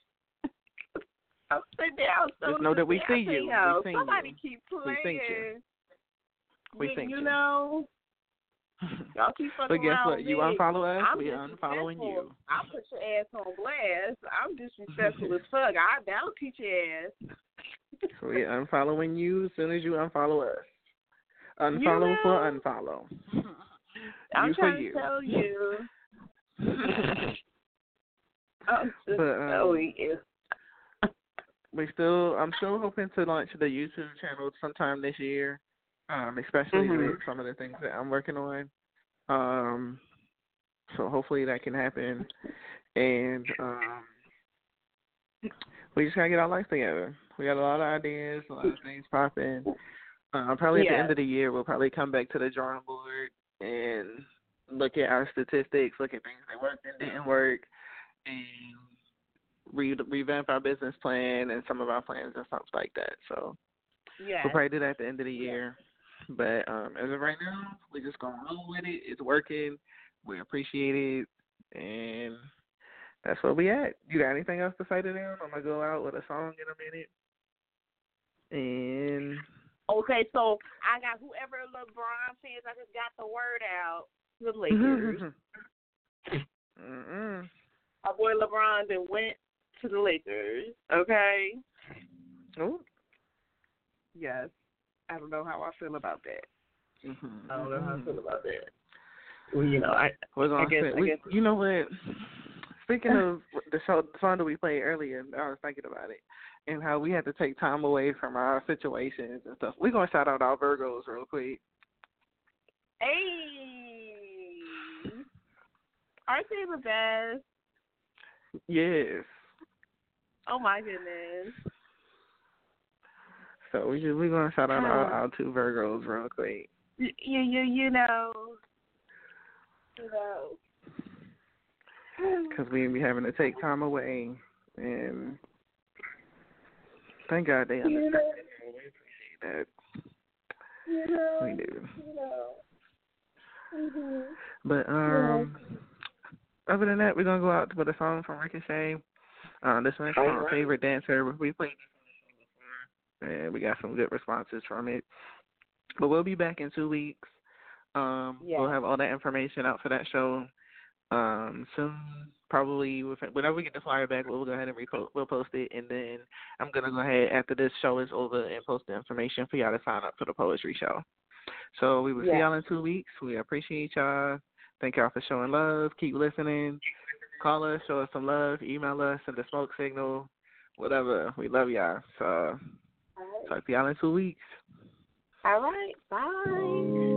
I'm sitting down. Just know that we see you. We see somebody you. keep playing. We think you know. Y'all keep fucking But guess around what? with You me. unfollow us, I'm we unfollowing you. I'll put your ass on blast. I'm disrespectful as fuck. That'll teach your ass. So we unfollowing you as soon as you unfollow us. Unfollow for unfollow. I'm trying to tell you. I'm still hoping to launch the YouTube channel sometime this year, especially with some of the things that I'm working on. So hopefully that can happen, and we just gotta get our life together. We got a lot of ideas, a lot of things popping. Probably at the end of the year, we'll probably come back to the drawing board and look at our statistics, look at things that worked and didn't work, and revamp our business plan and some of our plans and stuff like that. So we'll probably do that at the end of the year. But as of right now, we're just going to roll with it. It's working. We appreciate it. And that's where we at. You got anything else to say to them? I'm going to go out with a song in a minute. And okay, so I got whoever LeBron fans, I just got the word out to the Lakers. Our boy LeBron then went to the Lakers, okay? Oh. Yes. I don't know how I feel about that. I don't know how I feel about that. Well, you know, I guess. You know what? Speaking of the song that we played earlier, I was thinking about it and how we had to take time away from our situations and stuff. We're going to shout out our Virgos real quick. Hey! Aren't they the best? Yes. Oh, my goodness. So we're going to shout out our two Virgos real quick. You know. Because we be having to take time away, and thank God they understand it. We appreciate that. We do. But other than that, we're going to go out with a song from Ricochet. This one's called Favorite Dancer. We played this one before, and we got some good responses from it. But we'll be back in 2 weeks. We'll have all that information out for that show soon. Probably whenever we get the flyer back, we'll go ahead and we'll post it, and then I'm gonna go ahead after this show is over and post the information for y'all to sign up for the poetry show. So we will see y'all in 2 weeks. We appreciate y'all. Thank y'all for showing love. Keep listening. Call us, show us some love. Email us, send a smoke signal, whatever. We love y'all. So talk to y'all in 2 weeks. All right. Bye.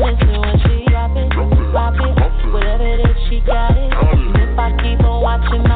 Watching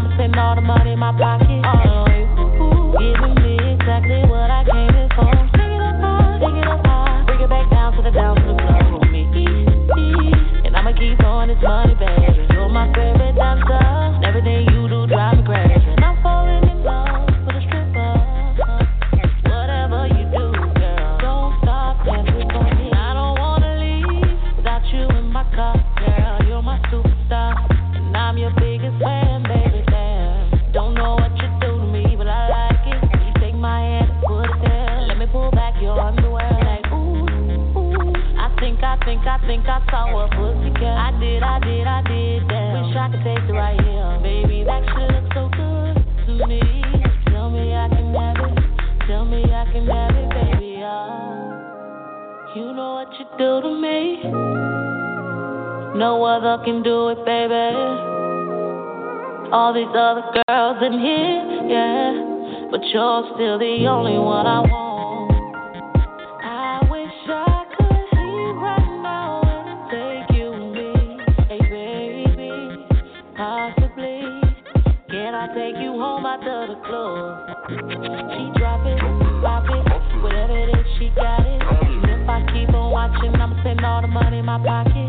I saw a pussycat. I did that. Wish I could taste it right here. Baby, that shit looks so good to me. Tell me I can have it. Baby. You know what you do to me. No other can do it, baby. All these other girls in here, yeah, but you're still the only one I want. I wish I could leave right now and take you with me. Hey baby, possibly. Can I take you home after the club? She drop it, whatever it is, she got it. And if I keep on watching, I'ma spend all the money in my pocket.